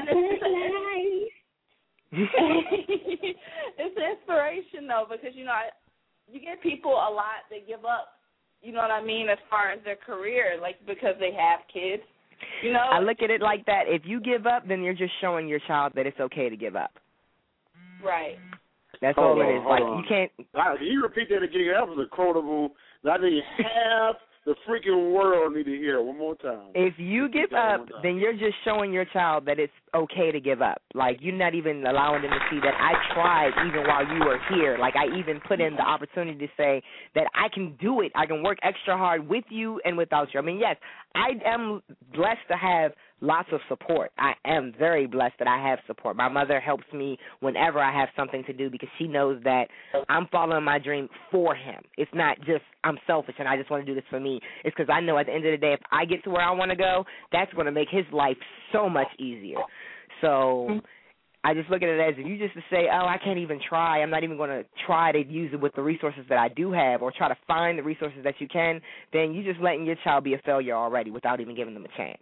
[SPEAKER 3] it's an inspiration, though, because, you know, you get people a lot that give up, you know what I mean, as far as their career, like, because they have kids, you know.
[SPEAKER 4] I look at it like that. If you give up, then you're just showing your child that it's okay to give up.
[SPEAKER 3] Right.
[SPEAKER 4] That's all it is. Like, you can't.
[SPEAKER 2] Can you repeat that again? That was a quotable. I think half the freaking world need to hear it one more time.
[SPEAKER 4] If you give up, then you're just showing your child that it's okay to give up. Like, you're not even allowing them to see that I tried even while you were here. Like, I even put in the opportunity to say that I can do it. I can work extra hard with you and without you. I mean, yes, I am blessed to have lots of support. I am very blessed that I have support. My mother helps me whenever I have something to do because she knows that I'm following my dream for him. It's not just I'm selfish and I just want to do this for me. It's because I know at the end of the day, if I get to where I want to go, that's going to make his life so much easier. So I just look at it as if you just to say, oh, I can't even try. I'm not even going to try to use it with the resources that I do have or try to find the resources that you can, then you're just letting your child be a failure already without even giving them a chance.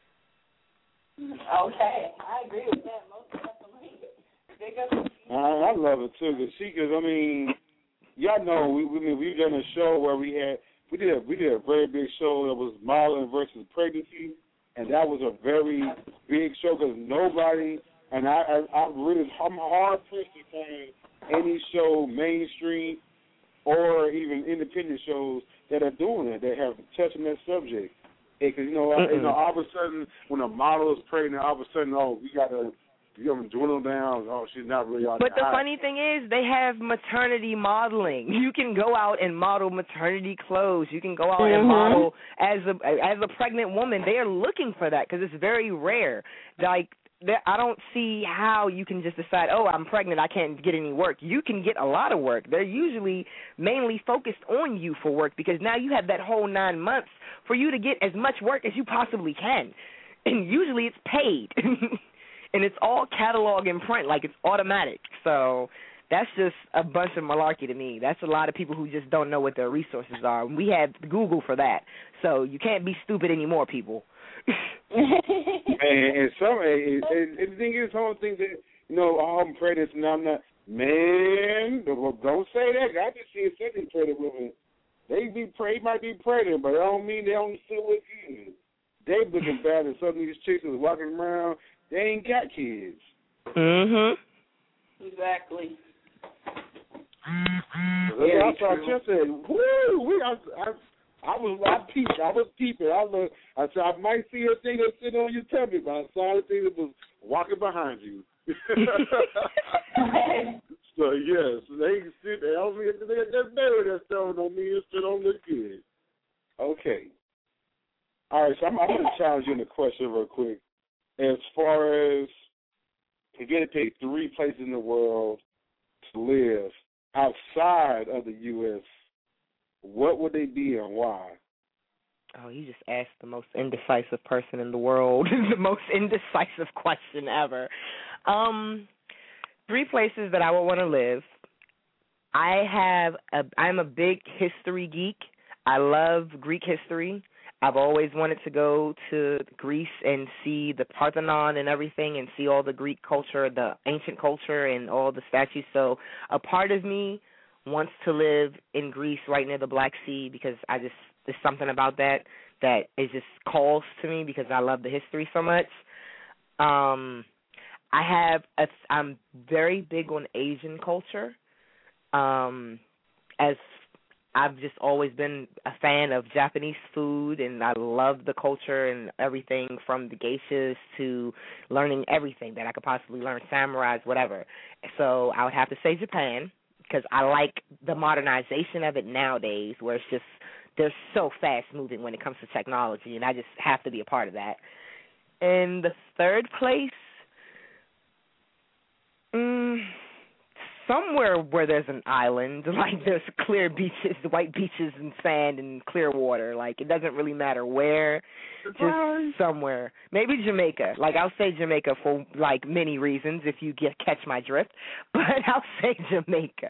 [SPEAKER 3] Okay, I agree with that most definitely.
[SPEAKER 2] I love it too, because I mean, y'all know we've done a show where we did a very big show that was modeling versus pregnancy, and that was a very big show because nobody, and I'm hard pressed to find any show, mainstream or even independent shows that are doing it, that have touching that subject. Because, you know, all of a sudden, when a model is pregnant, all of a sudden, we got to dwindle down. Oh, she's not really on.
[SPEAKER 4] But the funny thing is, they have maternity modeling. You can go out and model maternity clothes. You can go out and model as a pregnant woman. They are looking for that because it's very rare. Like, I don't see how you can just decide, oh, I'm pregnant, I can't get any work. You can get a lot of work. They're usually mainly focused on you for work because now you have that whole 9 months for you to get as much work as you possibly can. And usually it's paid. And it's all catalog in print, like it's automatic. So that's just a bunch of malarkey to me. That's a lot of people who just don't know what their resources are. We have Google for that. So you can't be stupid anymore, people.
[SPEAKER 2] and the thing is, whole thing that, you know, I'm pregnant and I'm not. Man, don't say that. I just see a second pregnant women. They might be pregnant, but that don't mean they don't still look good. They looking bad, and some of these chicks is walking around. They ain't got kids.
[SPEAKER 3] Exactly.
[SPEAKER 2] I saw Kim said, "Woo!" I was peeping. I said, I might see a thing that's sitting on your tummy, but I saw the thing that was walking behind you. So yes, they can sit there. They're married that stone on me and still don't look good. Okay. All right, so I'm going to challenge you in a question real quick. As far as if you had to pick 3 places in the world to live outside of the U.S., what would they be and why?
[SPEAKER 4] Oh, you just asked the most indecisive person in the world. The most indecisive question ever. 3 places that I would want to live. I'm a big history geek. I love Greek history. I've always wanted to go to Greece and see the Parthenon and everything and see all the Greek culture, the ancient culture and all the statues. So a part of me wants to live in Greece right near the Black Sea because there's something about that it just calls to me because I love the history so much. I'm very big on Asian culture. As I've just always been a fan of Japanese food, and I love the culture and everything from the geishas to learning everything that I could possibly learn, samurais, whatever. So I would have to say Japan because I like the modernization of it nowadays where it's just they're so fast-moving when it comes to technology, and I just have to be a part of that. And the third place, somewhere where there's an island, like there's clear beaches, white beaches and sand and clear water. Like, it doesn't really matter where, just somewhere. Maybe Jamaica. Like, I'll say Jamaica for, like, many reasons if you catch my drift, but I'll say Jamaica.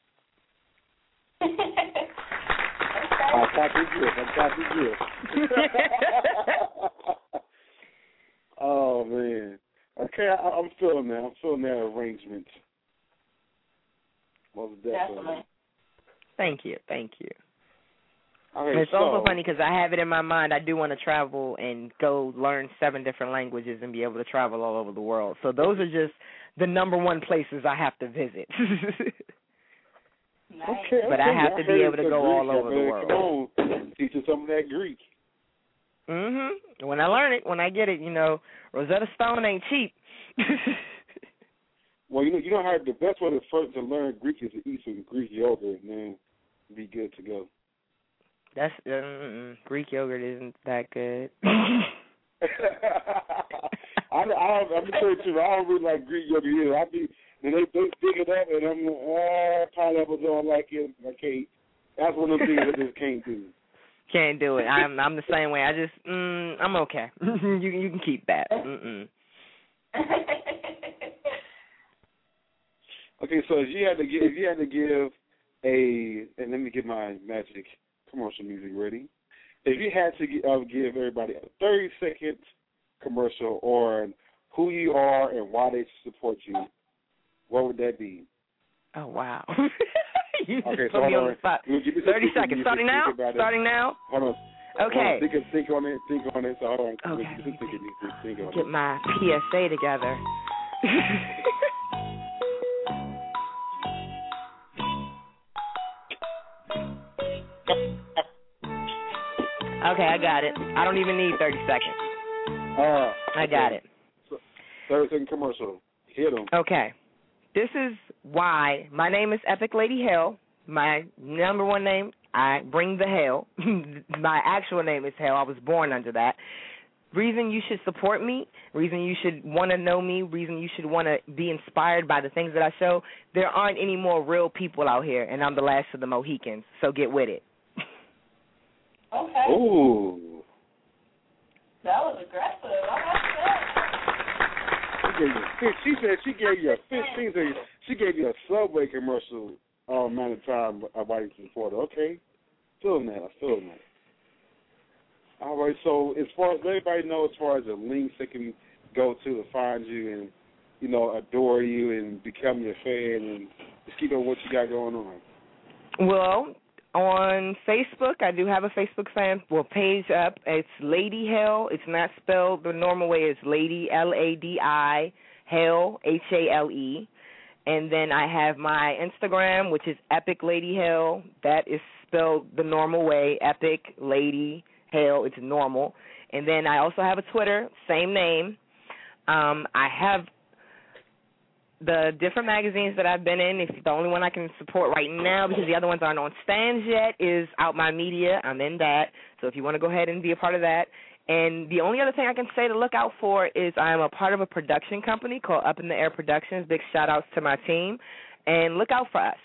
[SPEAKER 2] I'm copy drift. Oh, man. Okay, I'm feeling that. I'm feeling that arrangement. Most definitely.
[SPEAKER 4] Thank you.
[SPEAKER 2] Okay,
[SPEAKER 4] it's also funny because I have it in my mind. I do want to travel and go learn 7 different languages and be able to travel all over the world. So those are just the number 1 places I have to visit.
[SPEAKER 3] Nice.
[SPEAKER 2] Okay,
[SPEAKER 4] but I have to be able to go
[SPEAKER 2] Greek,
[SPEAKER 4] all over the world.
[SPEAKER 2] Come on, teach us some of that Greek.
[SPEAKER 4] When I learn it, when I get it, Rosetta Stone ain't cheap.
[SPEAKER 2] Well, you know how the best way to learn Greek is to eat some Greek yogurt and then be good to go.
[SPEAKER 4] That's Greek yogurt isn't that good.
[SPEAKER 2] I'm sure too. I don't really like Greek yogurt either. They dig it up and I'm like, pineapples don't like it. I can't. That's one of the things I just can't do.
[SPEAKER 4] Can't do it. I'm the same way. I just I'm okay. You can keep that.
[SPEAKER 2] Okay, so if you had to give and let me get my magic commercial music ready. If you had to give everybody a 30-second commercial on who you are and why they should support you, what would that be?
[SPEAKER 4] Oh, wow. You
[SPEAKER 2] okay,
[SPEAKER 4] just put me on the spot. 30 seconds. Starting now?
[SPEAKER 2] Hold on.
[SPEAKER 4] Okay.
[SPEAKER 2] Think on it. So hold on.
[SPEAKER 4] Okay.
[SPEAKER 2] Think on
[SPEAKER 4] Get
[SPEAKER 2] it.
[SPEAKER 4] my PSA together. Okay, I got it. I don't even need 30 seconds. I got it.
[SPEAKER 2] 30-second commercial. Hit them.
[SPEAKER 4] Okay. This is why my name is Epic Lady Hell. My number 1 name, I bring the hell. My actual name is Hell. I was born under that. Reason you should support me, reason you should want to know me, reason you should want to be inspired by the things that I show, there aren't any more real people out here, and I'm the last of the Mohicans, so get with it.
[SPEAKER 3] Okay.
[SPEAKER 2] Ooh.
[SPEAKER 3] That was aggressive. I like that.
[SPEAKER 2] She said she gave you a 15. She gave you a Subway commercial amount of time while you support her. Okay, feeling that. All right. So as far as everybody knows, as far as the links they can go to find you and adore you and become your fan and just keep on what you got going on?
[SPEAKER 4] Well, on Facebook, I do have a Facebook page up. It's Lady Hale. It's not spelled the normal way. It's Lady, Ladi, Hale, Hale. And then I have my Instagram, which is Epic Lady Hale. That is spelled the normal way, Epic Lady Hale. It's normal. And then I also have a Twitter, same name. I have the different magazines that I've been in. If the only one I can support right now, because the other ones aren't on stands yet, is Out My Media. I'm in that. So if you want to go ahead and be a part of that. And the only other thing I can say to look out for is I am a part of a production company called Up in the Air Productions. Big shout-outs to my team. And look out for us.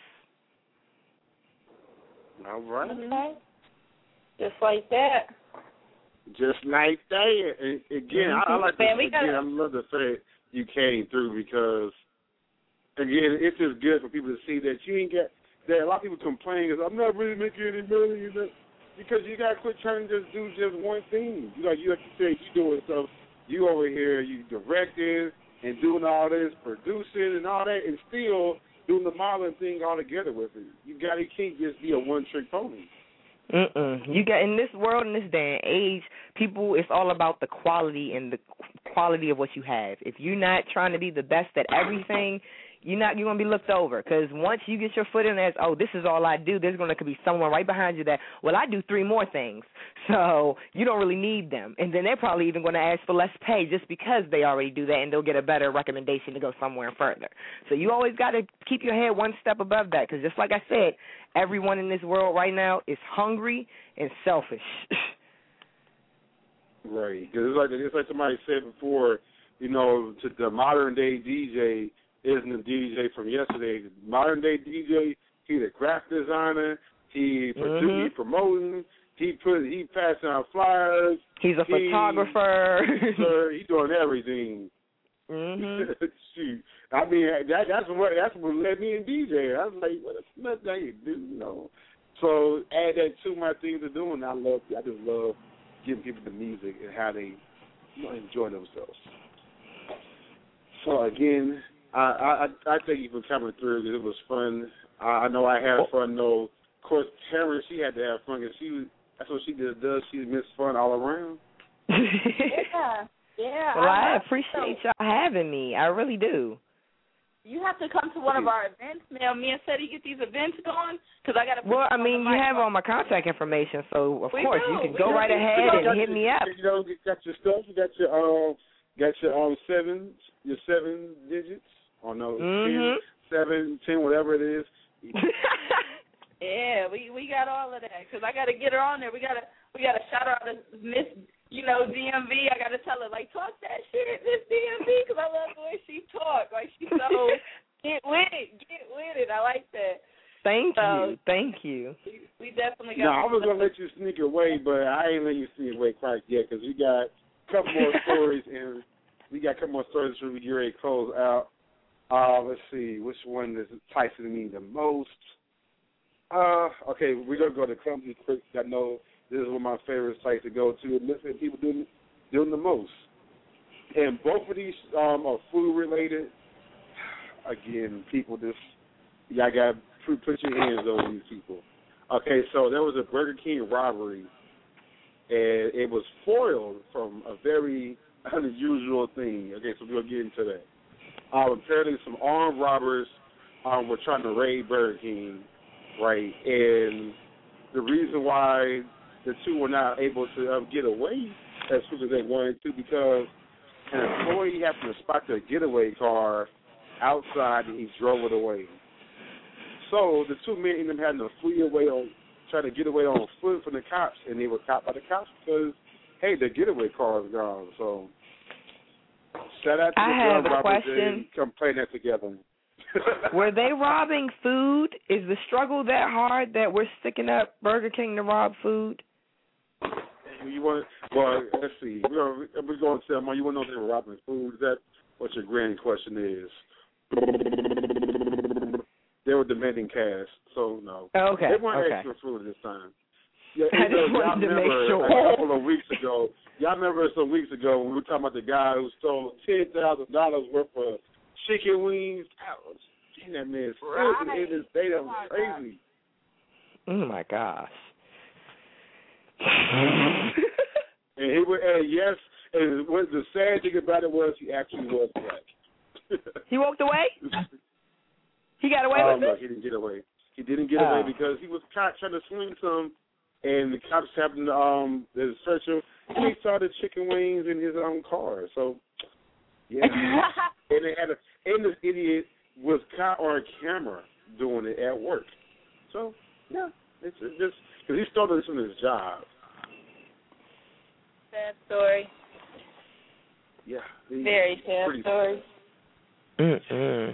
[SPEAKER 2] All right.
[SPEAKER 3] Okay. Just like that.
[SPEAKER 2] Just like that. And again, I like to, I love the fact you came through because, again, it's just good for people to see that you ain't got, that a lot of people complain because I'm not really making any money, because you got to quit trying to just do just one thing. Like you said, you doing stuff, you over here, you directing and doing all this, producing and all that, and still doing the modeling thing all together with it. You can't just be a one-trick pony.
[SPEAKER 4] You got, in this world, in this day and age, people, it's all about the quality and the quality of what you have. If you're not trying to be the best at everything, you're going to be looked over. Because once you get your foot in there, this is all I do, there's going to be someone right behind you that, well, I do 3 more things. So you don't really need them. And then they're probably even going to ask for less pay just because they already do that, and they'll get a better recommendation to go somewhere further. So you always got to keep your head one step above that, because just like I said, everyone in this world right now is hungry and selfish.
[SPEAKER 2] Right. Because it's like somebody said before, to the modern-day DJ isn't a DJ from yesterday. The modern-day DJ, he's a graphic designer, he promoting, he passing out flyers.
[SPEAKER 4] He's a photographer.
[SPEAKER 2] He's doing everything. Shoot. I mean, that's what led me in DJ. I was like, what the thing you do, So add that to my things to do, and I just love giving people the music and how they enjoy themselves. So again, I thank you for coming through because it was fun. I know I had fun. Though, of course, Terrence, she had to have fun because that's what she does. She makes fun all around.
[SPEAKER 3] Yeah.
[SPEAKER 4] Well, I appreciate y'all having me. I really do.
[SPEAKER 3] You have to come to one of our events, man. Me and Seti get these events going because I got to.
[SPEAKER 4] Well, I mean, you have all my contact information, so of course you can go right ahead and hit me up.
[SPEAKER 2] You got your stuff. You got your 7 digits. Or no, 10, 7, 10, whatever it is.
[SPEAKER 3] Yeah, we got all of that because I got to get her on there. We got to shout her out to Miss, DMV. I got to tell her talk that shit, Miss DMV, because I love the way she talk. She's so get with it. I like that.
[SPEAKER 4] Thank you.
[SPEAKER 3] We definitely got.
[SPEAKER 2] No, I was gonna let you sneak away, but I ain't let you sneak away quite yet because we got a couple more stories and we got a couple more stories before we get ready to close out. Let's see, which one is enticing me the most? Okay, we're gonna go to company quick. I know this is one of my favorite sites to go to and listen to people doing the most. And both of these are food related. Again, people y'all got to put your hands on these people. Okay, so there was a Burger King robbery, and it was foiled from a very unusual thing. Okay, so we'll get into that. Apparently, some armed robbers were trying to raid Burger King, right? And the reason why the two were not able to get away as quick as they wanted to because an employee happened to spot the getaway car outside and he drove it away. So the two men ended up having to flee away trying to get away on foot from the cops, and they were caught by the cops because, hey, the getaway car is gone. So shout out to the drug robbers and come play that together.
[SPEAKER 4] Were they robbing food? Is the struggle that hard that we're sticking up Burger King to rob food?
[SPEAKER 2] Let's see. We're going to tell them, you want to know if they were robbing food? Is that what your grand question is? They were demanding cash, so no.
[SPEAKER 4] Okay.
[SPEAKER 2] They weren't asking for food this time. Yeah,
[SPEAKER 4] I just wanted to make sure.
[SPEAKER 2] A couple of weeks ago, y'all remember some weeks ago when we were talking about the guy who stole $10,000 worth of chicken wings. That man's filthy. It is crazy.
[SPEAKER 4] Oh my gosh.
[SPEAKER 2] And yes, and what the sad thing about it was he actually was black.
[SPEAKER 4] He walked away? He got away with
[SPEAKER 2] no,
[SPEAKER 4] it?
[SPEAKER 2] he didn't get away. He didn't get away because he was caught trying to swing some, and the cops happened to search him, and he saw the chicken wings in his own car. So, yeah. And they and this idiot was caught on camera doing it at work. So, yeah, it's just because he started this from his job.
[SPEAKER 3] Sad story.
[SPEAKER 2] Yeah.
[SPEAKER 3] Very sad story.
[SPEAKER 4] Mm-mm.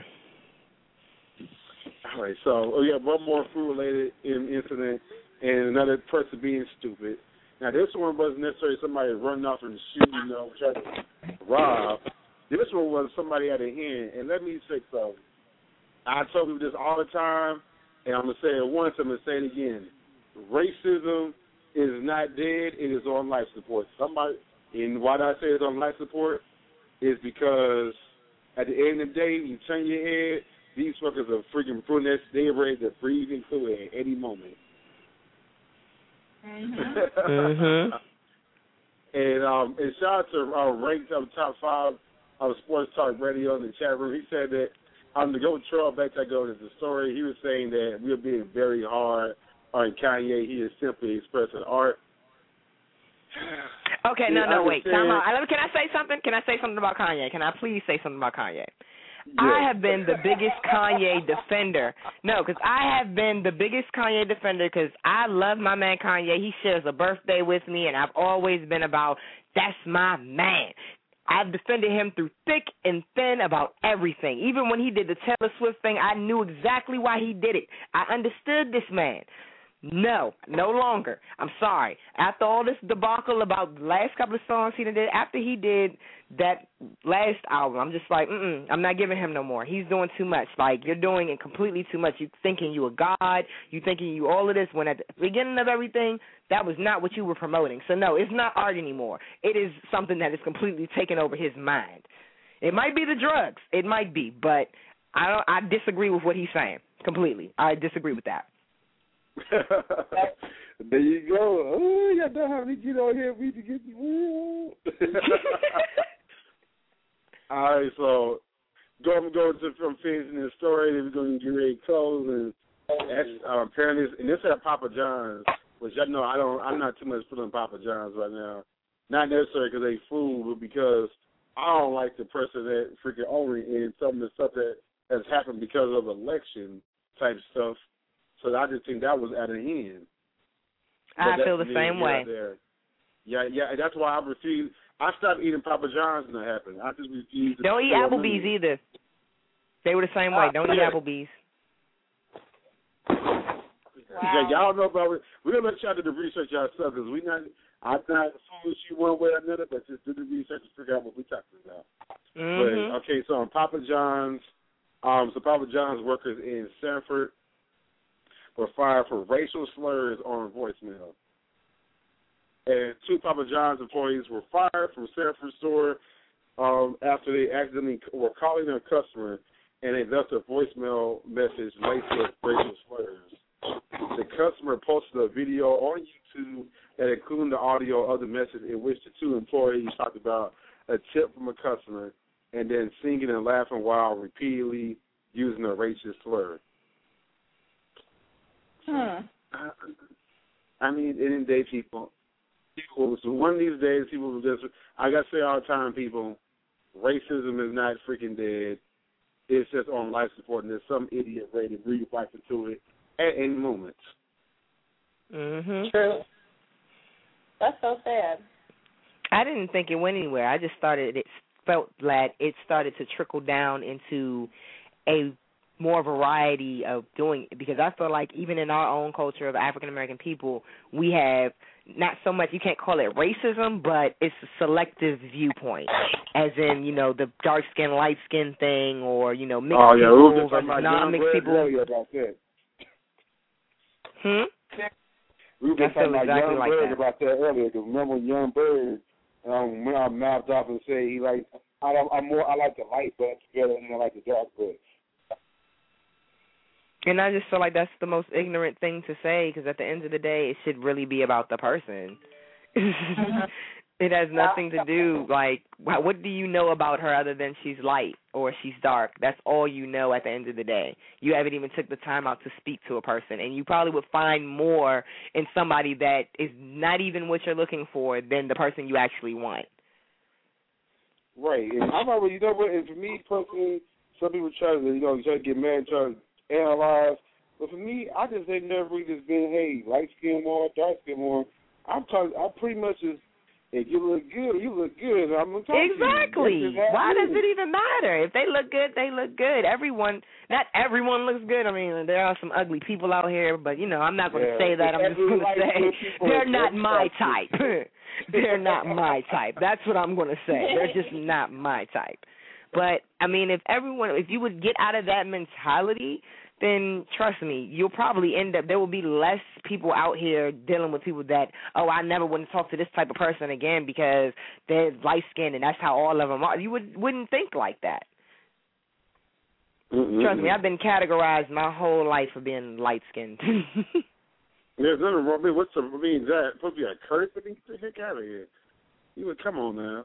[SPEAKER 2] All right, so one more food-related incident and another person being stupid. Now, this one wasn't necessarily somebody running off and shooting, trying to rob. This one was somebody at a hand, and let me say something. I tell people this all the time, and I'm going to say it once, I'm going to say it again. Racism is not dead, it is on life support. And why do I say it's on life support? Is because at the end of the day, you turn your head, these fuckers are freaking brunettes. They're ready to breathe into it at any moment.
[SPEAKER 4] Mm-hmm.
[SPEAKER 2] And shout out to Ranks on top 5 of Sports Talk Radio in the chat room. He said that to go trail back to go to the story, he was saying that we're being very hard on Kanye. He is simply expressing art.
[SPEAKER 4] Okay, no, wait. Time out. Can I say something? Can I say something about Kanye? Can I please say something about Kanye? Yeah. I have been the biggest Kanye defender. No, because I have been the biggest Kanye defender because I love my man Kanye. He shares a birthday with me, and I've always been about, that's my man. I've defended him through thick and thin about everything. Even when he did the Taylor Swift thing, I knew exactly why he did it. I understood this man. No longer. I'm sorry. After all this debacle about the last couple of songs he did, after he did that last album, I'm just like, I'm not giving him no more. He's doing too much. Like, you're doing it completely too much. You thinking you a god. You thinking you all of this when at the beginning of everything, that was not what you were promoting. So, no, it's not art anymore. It is something that is completely taken over his mind. It might be the drugs. It might be. But I disagree with what he's saying completely. I disagree with that.
[SPEAKER 2] There you go. Oh, y'all know how we get on here. We to get you. All right, so from finishing the story, then we're going to get ready to close, and that's apparently, and this at Papa John's, which I know I'm not too much put on Papa John's right now. Not necessarily because they food, but because I don't like the person that freaking owner and some of the stuff that has happened because of election type stuff. So I just think that was out of hand.
[SPEAKER 4] I feel the same way.
[SPEAKER 2] Yeah, that's why I refuse. I stopped eating Papa John's when that happened. I just refused.
[SPEAKER 4] Don't eat Applebee's either. They were the same way. Don't eat Applebee's.
[SPEAKER 3] Wow.
[SPEAKER 2] Yeah, y'all know about it. We're going to let y'all do the research yourself because I'm not assuming you one way or another, but just do the research to figure out what we're talking about.
[SPEAKER 4] Mm-hmm.
[SPEAKER 2] But, okay, so on Papa John's, Papa John's workers in Sanford were fired for racial slurs on voicemail. And 2 Papa John's employees were fired from Sanford store after they accidentally were calling their customer and they left a voicemail message laced with racial slurs. The customer posted a video on YouTube that included the audio of the message in which the 2 employees talked about a tip from a customer and then singing and laughing while repeatedly using a racist slur. I mean, in the day, people, so one of these days, people will just, I got to say all the time, people, racism is not freaking dead. It's just on life support, and there's some idiot ready to breathe life into it at any moment.
[SPEAKER 4] Mm-hmm.
[SPEAKER 3] True. That's so sad.
[SPEAKER 4] I didn't think it went anywhere. I just felt that it started to trickle down into a more variety of doing it, because I feel like even in our own culture of African American people, we have not so much, you can't call it racism, but it's a selective viewpoint, as in, the dark skin, light skin thing, or, mixed people versus non-mixed people.
[SPEAKER 2] About that.
[SPEAKER 4] I
[SPEAKER 2] We were talking about
[SPEAKER 4] exactly
[SPEAKER 2] Young
[SPEAKER 4] like
[SPEAKER 2] Bird
[SPEAKER 4] that.
[SPEAKER 2] about that earlier. Because remember Young Bird, when I mouthed off and said he liked I like the light butts better than I like the dark butts.
[SPEAKER 4] And I just feel like that's the most ignorant thing to say, because at the end of the day, it should really be about the person. It has nothing to do, like, what do you know about her other than she's light or she's dark? That's all you know at the end of the day. You haven't even took the time out to speak to a person, and you probably would find more in somebody that is not even what you're looking for than the person you actually want.
[SPEAKER 2] Right, and I'm already, you know what, and for me personally, some people try to get mad and try to analyze, but for me, I just ain't never really just been, hey, light skin more, dark skin more. I pretty much just, if you look good, you look good. I'm gonna talk
[SPEAKER 4] exactly.
[SPEAKER 2] To you.
[SPEAKER 4] Why does it even matter? If they look good, they look good. Not everyone looks good. I mean, there are some ugly people out here, but I'm not going to say that. I'm just going to say they're not my type. They're not my type. That's what I'm going to say. They're just not my type. But I mean, if you would get out of that mentality, then trust me, you'll probably there will be less people out here dealing with people that, I never want to talk to this type of person again because they're light-skinned and that's how all of them are. You wouldn't think like that.
[SPEAKER 2] Mm-hmm.
[SPEAKER 4] Trust me, I've been categorized my whole life for being light-skinned.
[SPEAKER 2] There's nothing wrong with that supposed to be a curse? I mean, get the heck out of here. You would come on now.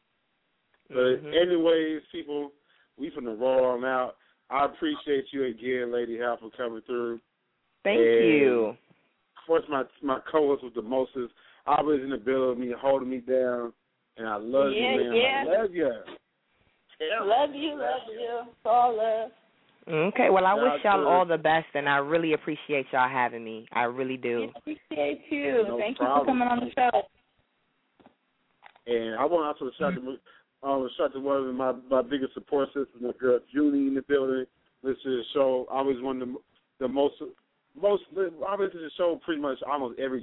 [SPEAKER 2] But anyways, people, we finna roll on out. I appreciate you again, Lady Hal, for coming through.
[SPEAKER 4] Thank you.
[SPEAKER 2] Of course, my co-host was the mostest. Always in the building, me holding me down, and I love you, man.
[SPEAKER 3] Yeah.
[SPEAKER 2] I love you.
[SPEAKER 3] Love you. It's all love.
[SPEAKER 4] Okay, well, I wish y'all all the best, and I really appreciate y'all having me. I really do.
[SPEAKER 3] I appreciate you.
[SPEAKER 2] No
[SPEAKER 3] Thank
[SPEAKER 2] problem.
[SPEAKER 3] you for coming on the show.
[SPEAKER 2] And I want to also shout to one of my biggest support sisters, my girl Junie in the building. Listen to the show. I was one of the most. I listen to the show pretty much almost every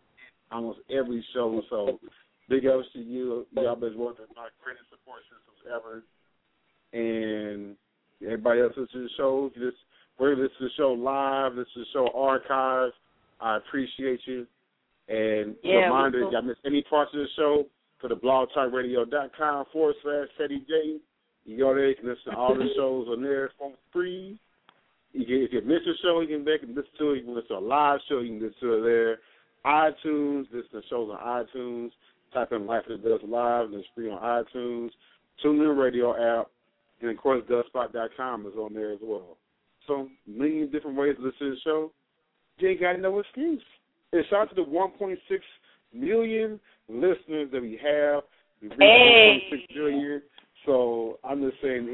[SPEAKER 2] show. So big ups to you. Y'all been one of my greatest support systems ever. And everybody else listen to the show. Whether listen to the show live, listen to the show archives. I appreciate you. And reminder, if y'all miss any parts of the show, go to blogtalkradio.com/SettyJ. You go there, you can listen to all the shows on there for free. If you miss a show, you can back and listen to it. You can listen to a live show, you can listen to it there. iTunes, listen to shows on iTunes. Type in Life That Does Live, and it's free on iTunes. TuneIn Radio app, and of course, Dustspot.com is on there as well. So, a million different ways to listen to the show. You ain't got no excuse. And shout out to the 1.6 million listeners that we have. We reached 1.6 billion. So I'm just saying,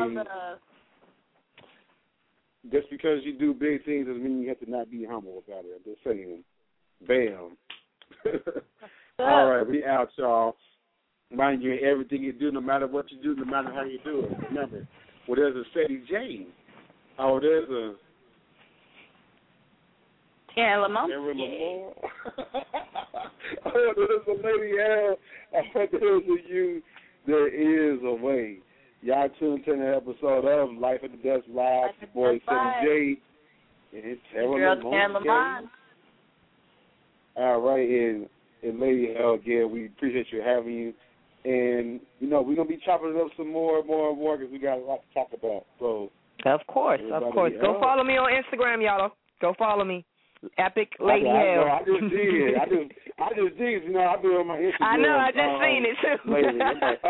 [SPEAKER 2] just because you do big things doesn't mean you have to not be humble about it. I'm just saying. Bam. All right, we out, y'all. Mind you, everything you do, no matter what you do, no matter how you do it. Remember, there's a Setty J. There's a
[SPEAKER 3] Tara Lamont.
[SPEAKER 2] There's a Lady L. There's a you. There is a way. Y'all tuned in an episode of Life at the Dust Live. Your boy Setty J. And Tara Lamont. All right, and Lady L, again, we appreciate you having you. And, we're going to be chopping it up some more because we got a lot to talk about. So,
[SPEAKER 4] Of course. Go follow me on Instagram, y'all. Go follow me. Epic Lady Hell.
[SPEAKER 2] I just did. I just did. I do it on my Instagram.
[SPEAKER 4] I know. I just seen it too.
[SPEAKER 2] Lady. I'm like,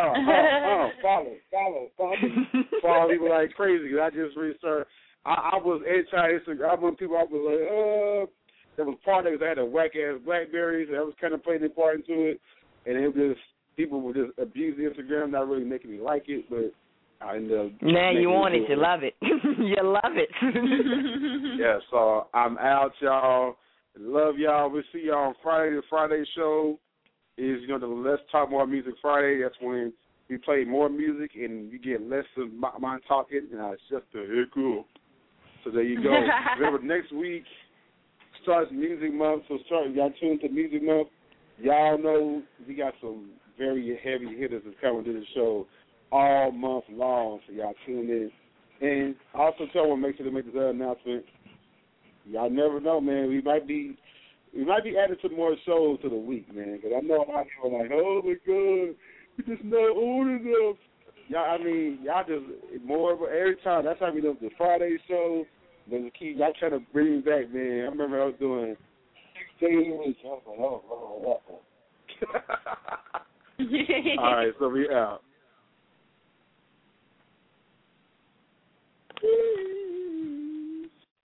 [SPEAKER 2] follow people like crazy. Because I just restarted. I was anti-Instagram. When people, I was like, there was part of it. I had a whack ass BlackBerries, and I was kind of playing a part into it, and it was just people would just abuse Instagram, not really making me like it, but.
[SPEAKER 4] Now you want it, you love it. You love it.
[SPEAKER 2] Yeah, so I'm out, y'all. Love y'all. We'll see y'all on Friday. The Friday show is, the Let's Talk More Music Friday. That's when we play more music and you get less of my talking, and it's just cool. So there you go. Remember, next week starts Music Month, so y'all tuned to Music Month. Y'all know we got some very heavy hitters that's coming to the show all month long, so y'all tune in. And also make sure to make this other announcement. Y'all never know, man. We might be adding some more shows to the week, man. Because I know a lot of people are like, oh my God, we're just not old enough. y'all just more every time. That's how we do the Friday show. There's a key. Y'all trying to bring me back, man. I remember I was doing 16 weeks. I was like, oh. All right, so we out.